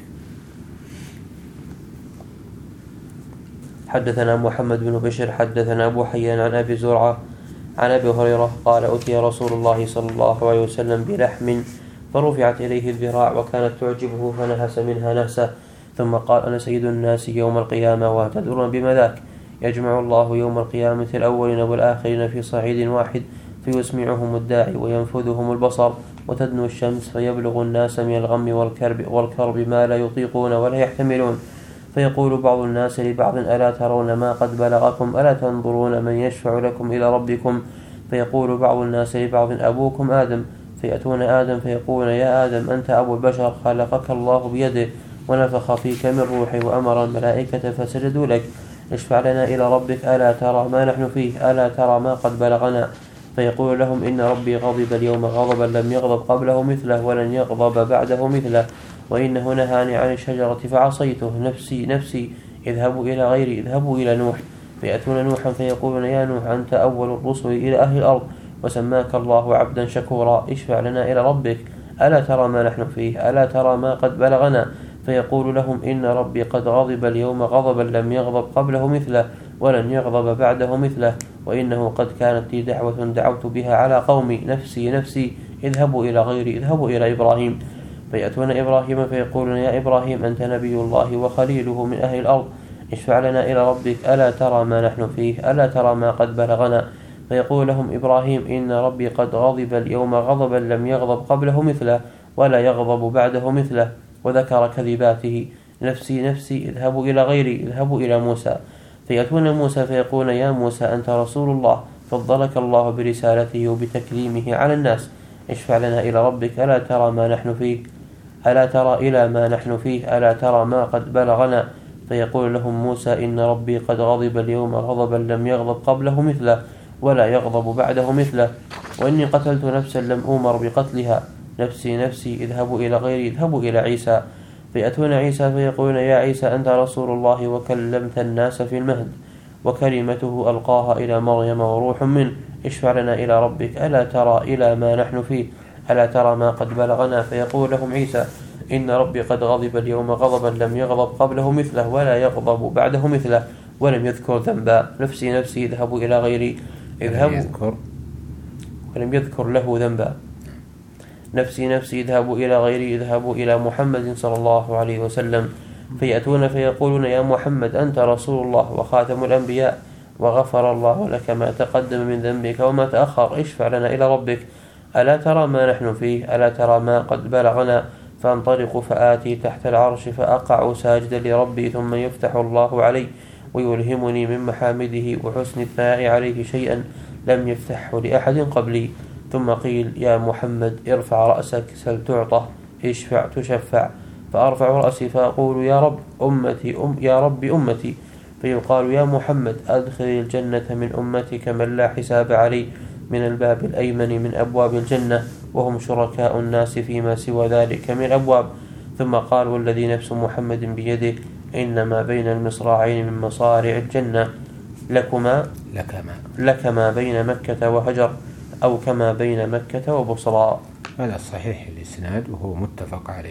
S2: حدثنا محمد بن بشر حدثنا أبو حيان عن أبي زرعة عن أبي هريرة قال أتي رسول الله صلى الله عليه وسلم بلحم فرفعت إليه الذراع وكانت تعجبه فنهس منها نهسة ثم قال أنا سيد الناس يوم القيامة وتدرون بما ذاك؟ يجمع الله يوم القيامة الأولين والآخرين في صعيد واحد فيسمعهم الداعي وينفذهم البصر وتدنو الشمس فيبلغ الناس من الغم والكرب ما لا يطيقون ولا يحتملون فيقول بعض الناس لبعض ألا ترون ما قد بلغكم ألا تنظرون من يشفع لكم إلى ربكم فيقول بعض الناس لبعض أبوكم آدم فيأتون آدم فيقولون يا آدم أنت أبو البشر خلقك الله بيده ونفخ فيك من روحه وأمر الملائكة فسجدوا لك اشفع لنا إلى ربك ألا ترى ما نحن فيه ألا ترى ما قد بلغنا فيقول لهم إن ربي غضب اليوم غضبا لم يغضب قبله مثله ولن يغضب بعده مثله وإنه نهاني عن الشجرة فعصيته نفسي نفسي اذهبوا إلى غيري اذهبوا إلى نوح فيأتون نوحا فيقولون يا نوح أنت أول الرسل إلى أهل الأرض وسماك الله عبدا شكورا اشفع لنا إلى ربك ألا ترى ما نحن فيه ألا ترى ما قد بلغنا فيقول لهم إن ربي قد غضب اليوم غضبا لم يغضب قبله مثله ولن يغضب بعده مثله وإنه قد كانت لي دعوة دعوت بها على قومي نفسي نفسي اذهبوا إلى غيري اذهبوا إلى إبراهيم فيأتون إبراهيم فيقولون يا إبراهيم أنت نبي الله وخليله من أهل الأرض اشفع لنا إلى ربك ألا ترى ما نحن فيه ألا ترى ما قد بلغنا فيقول لهم إبراهيم إن ربي قد غضب اليوم غضبا لم يغضب قبله مثله ولا يغضب بعده مثله وذكر كذباته نفسي نفسي اذهبوا إلى غيري اذهبوا إلى موسى فيأتون موسى فيقولون يا موسى أنت رسول الله فضلك الله برسالته وبتكريمه على الناس، اشفع لنا إلى ربك، ألا ترى ما نحن فيه، ألا ترى إلى ما نحن فيه، ألا ترى ما قد بلغنا. فيقول لهم موسى إن ربي قد غضب اليوم غضبا لم يغضب قبله مثله ولا يغضب بعده مثله، وإني قتلت نفسا لم أؤمر بقتلها، نفسي نفسي، اذهبوا إلى غيري، اذهبوا إلى عيسى. فيأتون عيسى فيقولون يا عيسى أنت رسول الله وكلمت الناس في المهد وكلمته ألقاها إلى مريم وروح منه، اشفع لنا إلى ربك، ألا ترى إلى ما نحن فيه، ألا ترى ما قد بلغنا. فيقول لهم عيسى إن ربي قد غضب اليوم غضبا لم يغضب قبله مثله ولا يغضب بعده مثله، ولم يذكر ذنبا، نفسي نفسي، اذهبوا إلى غيري، اذهبوا، ولم يذكر له ذنبا، نفسي نفسي، اذهبوا إلى غيري، اذهبوا إلى محمد صلى الله عليه وسلم. فيأتون فيقولون يا محمد أنت رسول الله وخاتم الأنبياء وغفر الله لك ما تقدم من ذنبك وما تأخر، اشفع لنا إلى ربك، ألا ترى ما نحن فيه، ألا ترى ما قد بلغنا. فانطلق فآتي تحت العرش فأقع ساجدا لربي، ثم يفتح الله علي ويلهمني من محامده وحسن الثناء عليه شيئا لم يفتحه لأحد قبلي. ثم قيل يا محمد ارفع رأسك سل تعطى، اشفع تشفع. فأرفع رأسي فأقول يا رب أمتي يا رب أمتي. فيقال يا محمد أدخل الجنة من أمتك من لا حساب عليه من الباب الأيمن من أبواب الجنة، وهم شركاء الناس فيما سوى ذلك من الأبواب. ثم قال والذي نفس محمد بيده إنما بين المصراعين من مصارع الجنة لك ما بين مكة وهجر، أو كما بين مكة وبصرى.
S1: هذا صحيح الإسناد وهو متفق عليه.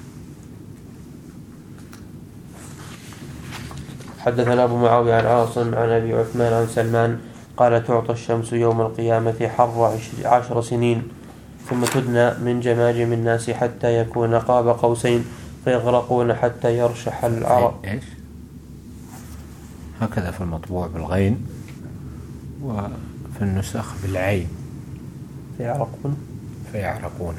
S2: حدثنا أبو معاوية عن عاصم عن أبي عثمان عن سلمان قال تعطى الشمس يوم القيامة حر 10 سنين، ثم تدنى من جماجم الناس حتى يكون قاب قوسين، فيغرقون حتى يرشح العرق.
S1: إيش؟ هكذا في المطبوع بالغين وفي النسخ بالعين. فيعرقون.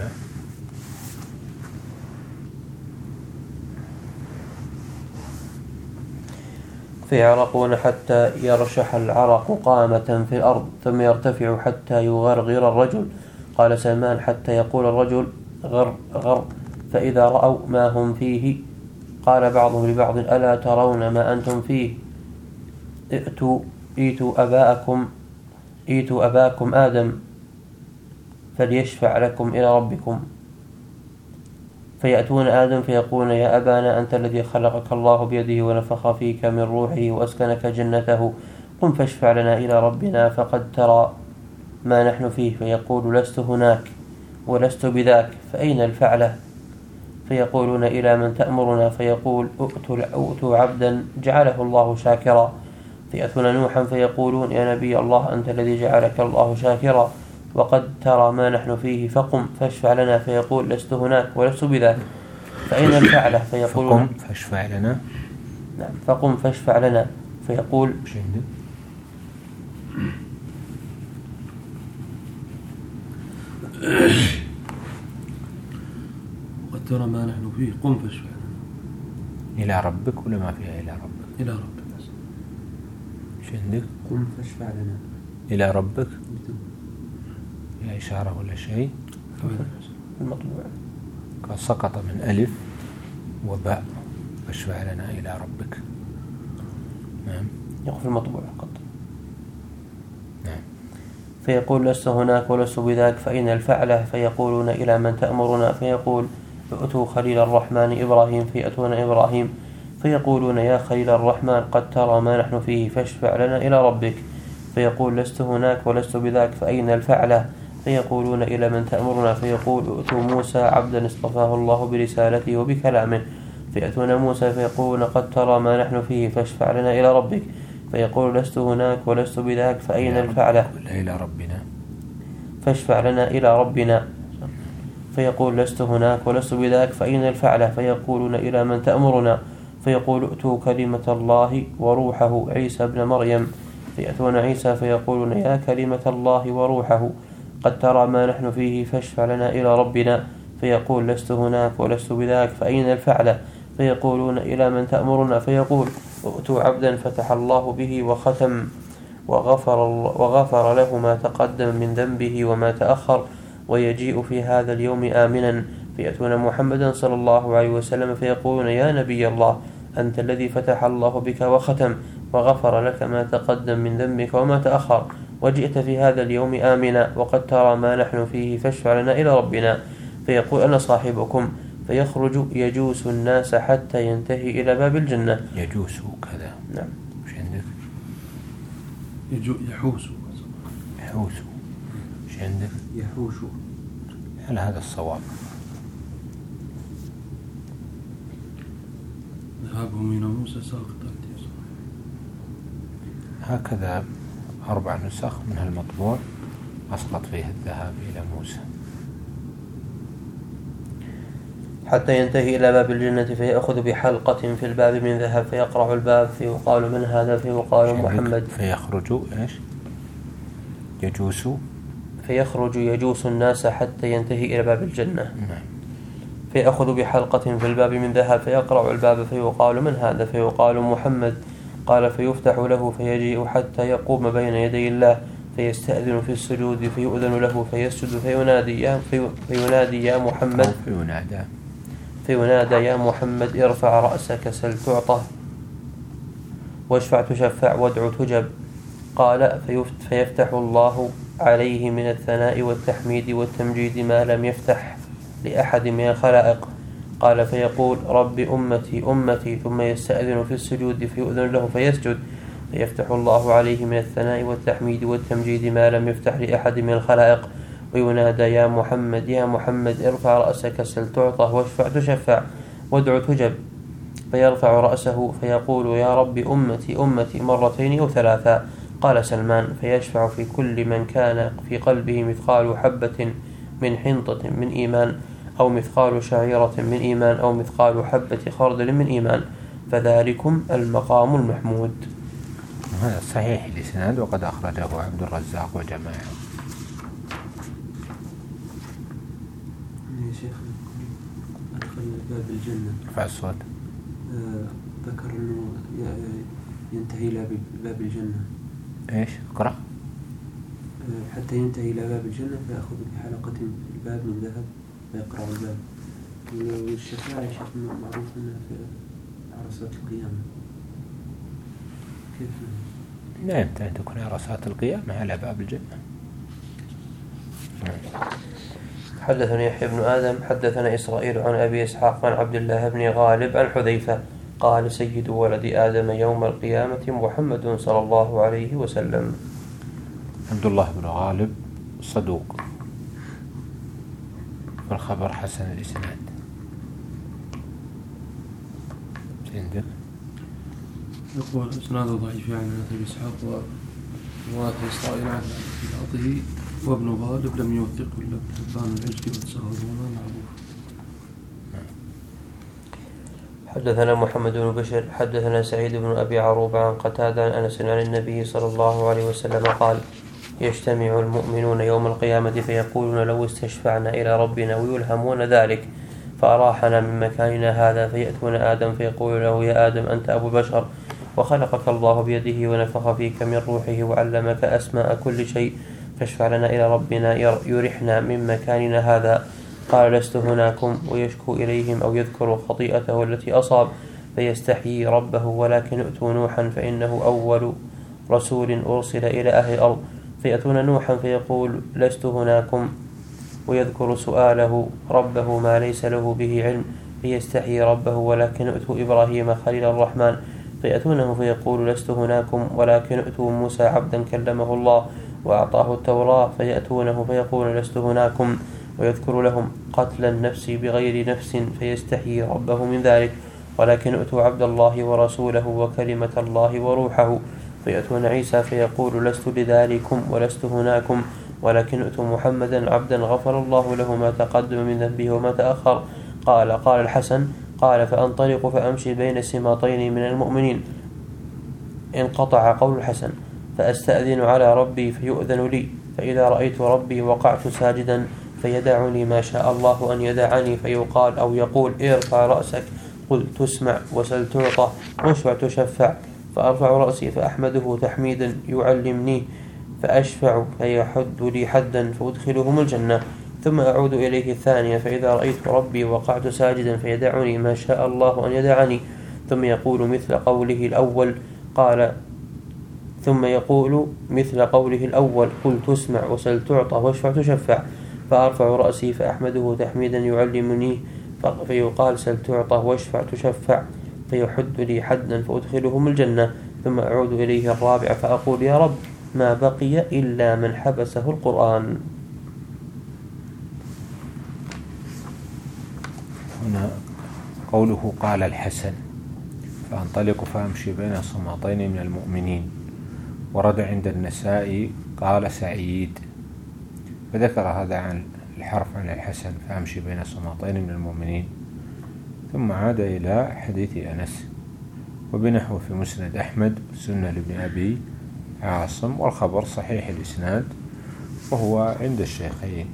S2: فيعرقون حتى يرشح العرق قامة في الأرض، ثم يرتفع حتى يغرغر الرجل. قال سلمان حتى يقول الرجل غر غر، فإذا رأوا ما هم فيه قال بعضهم لبعض ألا ترون ما أنتم فيه، ائتوا أباكم آدم فليشفع لكم إلى ربكم. فيأتون آدم فيقولون يا أبانا أنت الذي خلقك الله بيده ونفخ فيك من روحه وأسكنك جنته، قم فاشفع لنا إلى ربنا فقد ترى ما نحن فيه. فيقول لست هناك ولست بذاك، فأين الفعلة؟ فيقولون إلى من تأمرنا؟ فيقول ائتوا عبدا جعله الله شاكرا. فيأتون نوحا فيقولون يا نبي الله أنت الذي جعلك الله شاكرا وقد ترى ما نحن فيه، فقم فاشفع لنا. فيقول لست هناك ولست بذاك، فأين الفعلة؟ فيقولون
S1: فقم فاشفع لنا.
S2: نعم، فقم فاشفع لنا. فيقول
S3: وقد ترى ما نحن فيه، قم فاشفع لنا.
S1: إلى ربك ولا ما فيها إلى ربك؟
S3: إلى ربك.
S1: شو عندك؟
S4: قم فاشفع لنا.
S1: إلى ربك فيها إشارة ولا شيء؟
S2: المطبوع
S1: سقط من ألف وباء، فاشفع لنا إلى ربك. نعم،
S2: يقف المطبوع فقط.
S1: نعم.
S2: فيقول لست هناك ولست بذاك، فأين الفعلة؟ فيقولون إلى من تأمرنا؟ فيقول ائتوا خليل الرحمن إبراهيم. فيأتون إبراهيم فيقولون يا خليل الرحمن قد ترى ما نحن فيه، فاشفع لنا إلى ربك. فيقول لست هناك ولست بذاك، فأين الفعلة؟ فيقولون إلى من تأمرنا؟ فيقول ائتوا موسى عبدا اصطفاه الله برسالته وبكلامه. فيأتون موسى فيقولون قد ترى ما نحن فيه، فاشفع لنا إلى ربك. فيقول لست هناك ولست بذاك، فأين الفعلة؟
S1: إلى ربنا،
S2: فاشفع لنا إلى ربنا. فيقول لست هناك ولست بذاك، فأين الفعلة؟ فيقولون إلى من تأمرنا؟ فيقول ائتوا كلمة الله وروحه عيسى ابن مريم. فيأتون عيسى فيقولون يا كلمة الله وروحه قد ترى ما نحن فيه، فاشفع لنا إلى ربنا. فيقول لست هناك ولست بذاك، فأين الفعلة؟ فيقولون إلى من تأمرنا؟ فيقول أؤتوا عبدا فتح الله به وختم وغفر له ما تقدم من ذنبه وما تأخر، ويجيء في هذا اليوم آمنا فيأتون محمدا صلى الله عليه وسلم فيقولون يا نبي الله أنت الذي فتح الله بك وختم وغفر لك ما تقدم من ذنبك وما تأخر، وجئت في هذا اليوم آمنا وقد ترى ما نحن فيه فاشفع لنا إلى ربنا. فيقول أنا صاحبكم، فيخرج يجوس الناس حتى ينتهي إلى باب الجنة.
S1: يجوس كذا.
S2: نعم.
S1: وش عندك؟
S3: يحوس.
S1: وش عندك؟
S4: يحوش.
S1: هل هذا الصواب؟
S3: ذهابه من موسى ساقط.
S1: هكذا 4 نسخ من المطبوع أسقط فيه الذهاب إلى موسى.
S2: حتى ينتهي إلى باب الجنة فيأخذ بحلقة في الباب من ذهب فيقرع الباب فيقال من هذا فيقال محمد.
S1: فيخرج إيش؟
S2: فيخرج يجوس الناس حتى ينتهي إلى باب الجنة.
S1: نعم.
S2: فيأخذ بحلقة في الباب من ذهب فيقرع الباب فيقال من هذا فيقال محمد. قال فيفتح له فيجيء حتى يقوم بين يدي الله فيستأذن في السجود فيؤذن له فيسجد فينادي يا محمد، فينادى يا محمد ارفع رأسك سل تعطه واشفع تشفع وادع تجب. قال فيفتح الله عليه من الثناء والتحميد والتمجيد ما لم يفتح لأحد من الخلائق. قال فيقول رب أمتي ثم يستأذن في السجود فيؤذن له فيسجد فيفتح الله عليه من الثناء والتحميد والتمجيد ما لم يفتح لأحد من الخلائق، وينادى يا محمد ارفع رأسك سل تعطه واشفع تشفع وادع تجب. فيرفع رأسه فيقول يا رب أمتي 2 أو 3. قال سلمان فيشفع في كل من كان في قلبه مثقال حبة من حنطة من إيمان أو مثقال شعيرة من إيمان أو مثقال حبة خردل من إيمان، فذلكم المقام المحمود.
S1: هذا صحيح الإسناد وقد أخرجه عبد الرزاق وجماعة.
S4: يا شيخ أدخل باب الجنة
S1: رفع الصوت.
S4: ذكر أنه ينتهي إلى باب الجنة.
S1: إيش؟ اقرأ.
S4: حتى ينتهي إلى باب الجنة فيأخذ بحلقة في الباب من ذهب فيقرع الباب. والشفاعة يا شيخ معروف أنها في عرصات القيامة. كيف؟
S1: لا يمكن أن تكون عرصات القيامة على باب الجنة.
S2: حدثنا يحيى بن آدم حدثنا إسرائيل عن أبي إسحاق عن عبد الله بن غالب عن حذيفة قال سيد ولد آدم يوم القيامة محمد صلى الله عليه وسلم.
S1: عبد الله بن غالب صدوق والخبر حسن الإسناد. عندك؟
S3: يقول إسناد ضعيف يعني أبي إسحاق ورواية إسرائيل عن عطه وابن غالب لم يوثقه إلا بن العجل والسهرون معروف.
S2: حدثنا محمد بن بشر حدثنا سعيد بن أبي عروبة عن قتادة عن أنس عن النبي صلى الله عليه وسلم قال يجتمع المؤمنون يوم القيامة فيقولون لو استشفعنا إلى ربنا ويلهمون ذلك فأراحنا من مكاننا هذا، فيأتون آدم فيقول له يا آدم أنت أبو البشر وخلقك الله بيده ونفخ فيك من روحه وعلمك أسماء كل شيء، فاشفع لنا إلى ربنا يرحنا من مكاننا هذا. قال لست هناكم، ويشكو إليهم أو يذكر خطيئته التي أصاب فيستحيي ربه، ولكن ائتوا نوحا فإنه أول رسول أرسل إلى أهل الأرض، فيأتون نوحا فيقول لست هناكم، ويذكر سؤاله ربه ما ليس له به علم فيستحيي ربه، ولكن ائتوا إبراهيم خليل الرحمن، فيأتونه فيقول لست هناكم، ولكن ائتوا موسى عبدا كلمه الله وأعطاه التوراة، فيأتونه فيقول لست هناكم، ويذكر لهم قتل النفس بغير نفس فيستحيي ربه من ذلك، ولكن ائتوا عبد الله ورسوله وكلمة الله وروحه، فيأتون عيسى فيقول لست لذلكم ولست هناكم، ولكن ائتوا محمدا عبدا غفر الله له ما تقدم من ذنبه وما تأخر. قال الحسن قال فأنطلق فأمشي بين سماطين من المؤمنين. انقطع قول الحسن فأستأذن على ربي فيؤذن لي، فإذا رأيت ربي وقعت ساجدا فيدعني ما شاء الله أن يدعني، فيقال أو يقول ارفع رأسك قل تسمع وسل تعطى واشفع تشفع فأرفع رأسي فأحمده تحميدا يعلمني فأشفع فيحد لي حدا فأدخلهم الجنة ثم أعود إليه الثانية فإذا رأيت ربي وقعت ساجدا فيدعني ما شاء الله أن يدعني ثم يقول مثل قوله الأول قل تسمع وسل تعطى واشفع تشفع فأرفع رأسي فأحمده تحميدا يعلمني فيقال سل تعطى واشفع تشفع فيحد لي حدا فأدخلهم الجنة ثم أعود إليه الرابع فأقول يا رب ما بقي إلا من حبسه القرآن.
S1: هنا قوله قال الحسن فأنطلق فأمشي بين صماطين من المؤمنين، ورد عند النسائي قال سعيد، فذكر هذا عن الحرف عن الحسن فأمشي بين صماطين من المؤمنين، ثم عاد إلى حديث أنس وبنحو في مسند أحمد سنة لابن أبي عاصم، والخبر صحيح الإسناد وهو عند الشيخين.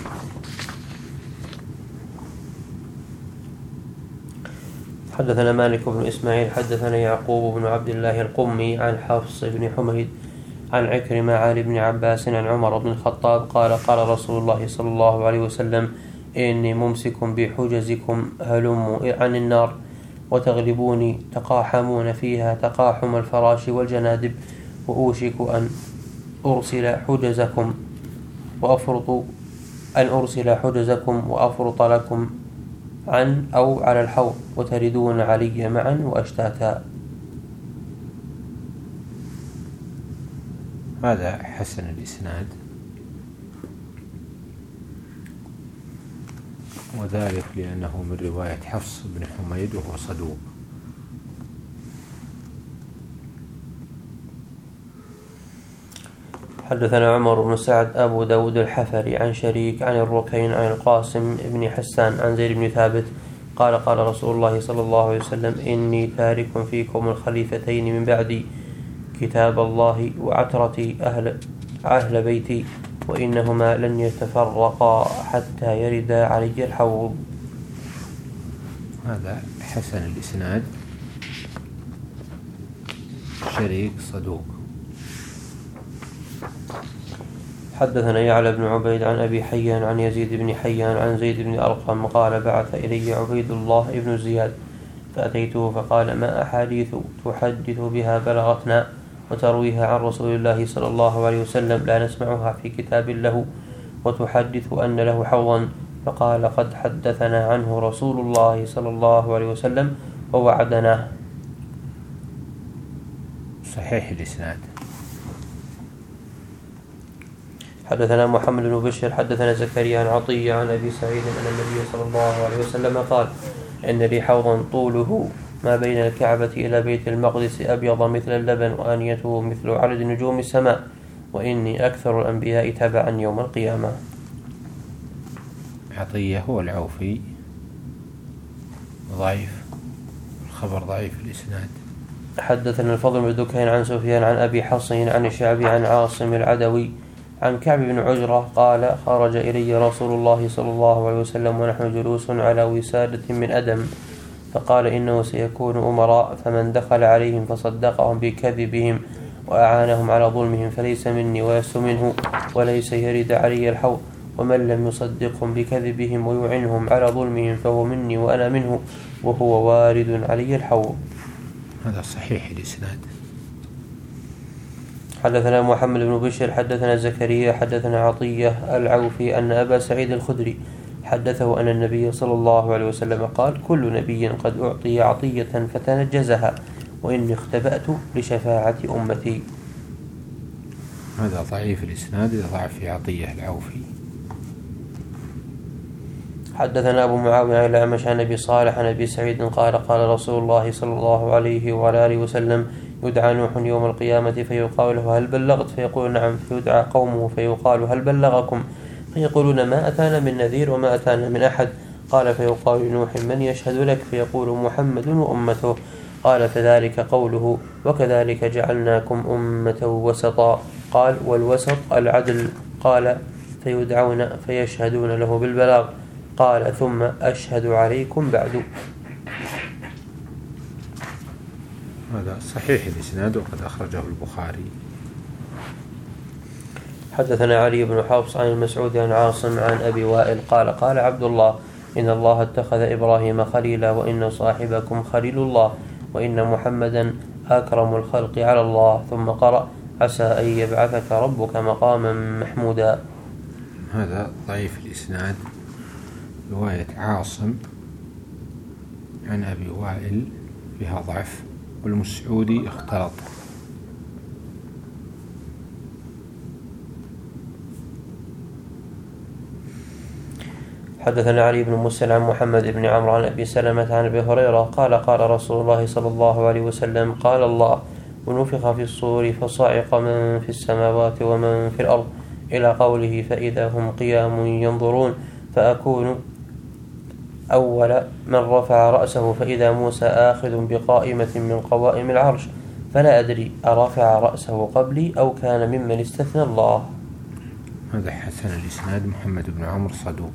S2: حدثنا مالك بن إسماعيل حدثنا يعقوب بن عبد الله القمي عن حفص بن حميد عن عكرمة عن ابن عباس عن عمر بن الخطاب قال قال رسول الله صلى الله عليه وسلم إني ممسك بحجزكم هلموا عن النار وتغلبوني تقاحمون فيها تقاحم الفراش والجنادب وأوشك أن أرسل حجزكم وأفرط لكم عن أو على الحوض وتردون علي معا وأشتاتا.
S1: هذا حسن الإسناد، وذلك لأنه من رواية حفص بن حميد وهو صدوق.
S2: حدثنا عمر بن سعد أبو داود الحفري عن شريك عن الركين عن القاسم بن حسان عن زيد بن ثابت قال قال رسول الله صلى الله عليه وسلم إني تارك فيكم الخليفتين من بعدي كتاب الله وعترتي أهل بيتي وإنهما لن يتفرقا حتى يردا علي الحوض.
S1: هذا حسن الإسناد، شريك صدوق.
S2: حدثنا يعلى بن عبيد عن أبي حيان عن يزيد بن حيان عن زيد بن أرقم قال بعث إلي عبيد الله بن زياد فأتيته فقال ما أحاديث تحدث بها بلغتنا وترويها عن رسول الله صلى الله عليه وسلم لا نسمعها في كتاب له وتحدث أن له حوضا؟ فقال قد حدثنا عنه رسول الله صلى الله عليه وسلم ووعدناه.
S1: صحيح الإسناد.
S2: حدثنا محمد بن بشر حدثنا زكريا عن عطية عن أبي سعيد أن النبي صلى الله عليه وسلم قال إن لي حوضا طوله ما بين الكعبة إلى بيت المقدس أبيض مثل اللبن وآنيته مثل عدد نجوم السماء وإني أكثر الأنبياء تبعا يوم القيامة.
S1: عطية هو العوفي ضعيف، الخبر ضعيف الإسناد.
S2: حدثنا الفضل بن دكين عن سفيان عن أبي حصين عن الشعبي عن عاصم العدوي عن كعب بن عجرة قال خرج إلي رسول الله صلى الله عليه وسلم ونحن جلوس على وسادة من أدم فقال إنه سيكون أمراء فمن دخل عليهم فصدقهم بكذبهم وأعانهم على ظلمهم فليس مني ولست منه وليس يرد علي الحوض ومن لم يصدقهم بكذبهم ويعنهم على ظلمهم فهو مني وأنا منه وهو وارد علي الحوض.
S1: هذا صحيح الإسناد.
S2: حدثنا محمد بن بشر حدثنا زكريا حدثنا عطية العوفي أن أبا سعيد الخدري حدثه أن النبي صلى الله عليه وسلم قال كل نبي قد أعطي عطية فتنجزها وإني اختبأت لشفاعة أمتي.
S1: هذا ضعيف الإسناد، ضعف في عطية العوفي.
S2: حدثنا أبو معاوية عن الأعمش عن أبي صالح عن أبي سعيد قال قال رسول الله صلى الله عليه وآله وسلم يدعى نوح يوم القيامة فيقال له هل بلغت؟ فيقول نعم. فيدعى قومه فيقال هل بلغكم؟ فيقولون ما أتانا من نذير وما أتانا من أحد. قال فيقال لنوح من يشهد لك؟ فيقول محمد وأمته. قال فذلك قوله وكذلك جعلناكم أمة وسطا. قال والوسط العدل. قال فيدعون فيشهدون له بالبلاغ. قال ثم أشهد عليكم بعد.
S1: هذا صحيح الإسناد وقد أخرجه البخاري.
S2: حدثنا علي بن حفص عن المسعود عن عاصم عن أبي وائل قال قال عبد الله إن الله اتخذ إبراهيم خليلا وإن صاحبكم خليل الله وإن محمدا أكرم الخلق على الله. ثم قرأ عسى أن يبعثك ربك مقاما محمودا.
S1: هذا ضعيف الإسناد، رواية عاصم عن أبي وائل فيها ضعف، والمسعودي اختلط.
S2: حدثنا علي بن مسلم عن محمد بن عمرو عن أبي سلمة عن أبي هريرة قال قال رسول الله صلى الله عليه وسلم قال الله ونفخ في الصور فصعق من في السماوات ومن في الأرض إلى قوله فإذا هم قيام ينظرون فأكون أول من رفع رأسه فإذا موسى آخذ بقائمة من قوائم العرش فلا أدري أرفع رأسه قبلي أو كان ممن استثنى الله.
S1: هذا حسن الإسناد. محمد بن عمرو صدوق.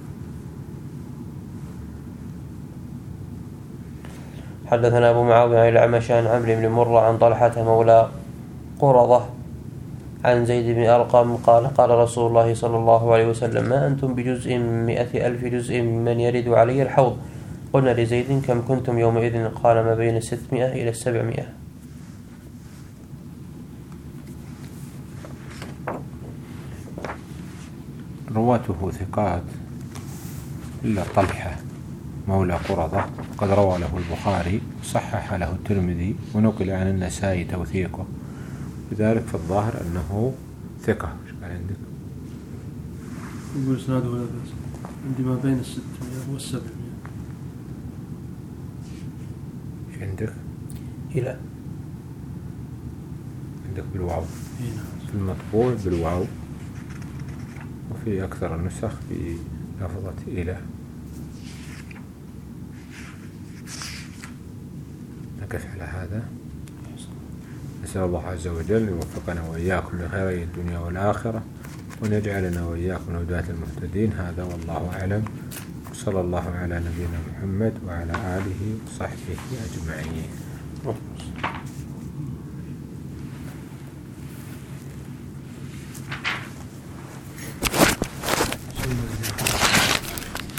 S2: حدثنا أبو معاوية عن الأعمش عن عمرو بن مرة عن طلحة مولى قرظة عن زيد بن أرقم قال قال رسول الله صلى الله عليه وسلم ما أنتم بجزء 100,000 جزء من يرد علي الحوض. قلنا لزيد كم كنتم يومئذ؟ قال ما بين 600 إلى 700.
S1: رواته ثقات إلا طلحة مولى قرظة قد روى له البخاري وصحح له الترمذي ونقل عن النسائي توثيقه، لذلك في الظاهر أنه ثقة. ايش قال عندك؟
S3: يقول إسناده ولا بأس، عندي ما بين 600 و700.
S1: ايش عندك؟
S2: إلى
S1: عندك بالواو.
S3: نعم.
S1: في المطبوع بالواو، وفي أكثر النسخ بلفظة إلى. نقف على هذا. نسأل الله عز وجل أن يوفقنا وإياكم لخيري الدنيا والآخرة، وأن يجعلنا وإياكم هداة المهتدين. هذا والله أعلم، وصلى الله على نبينا محمد وعلى آله وصحبه أجمعين.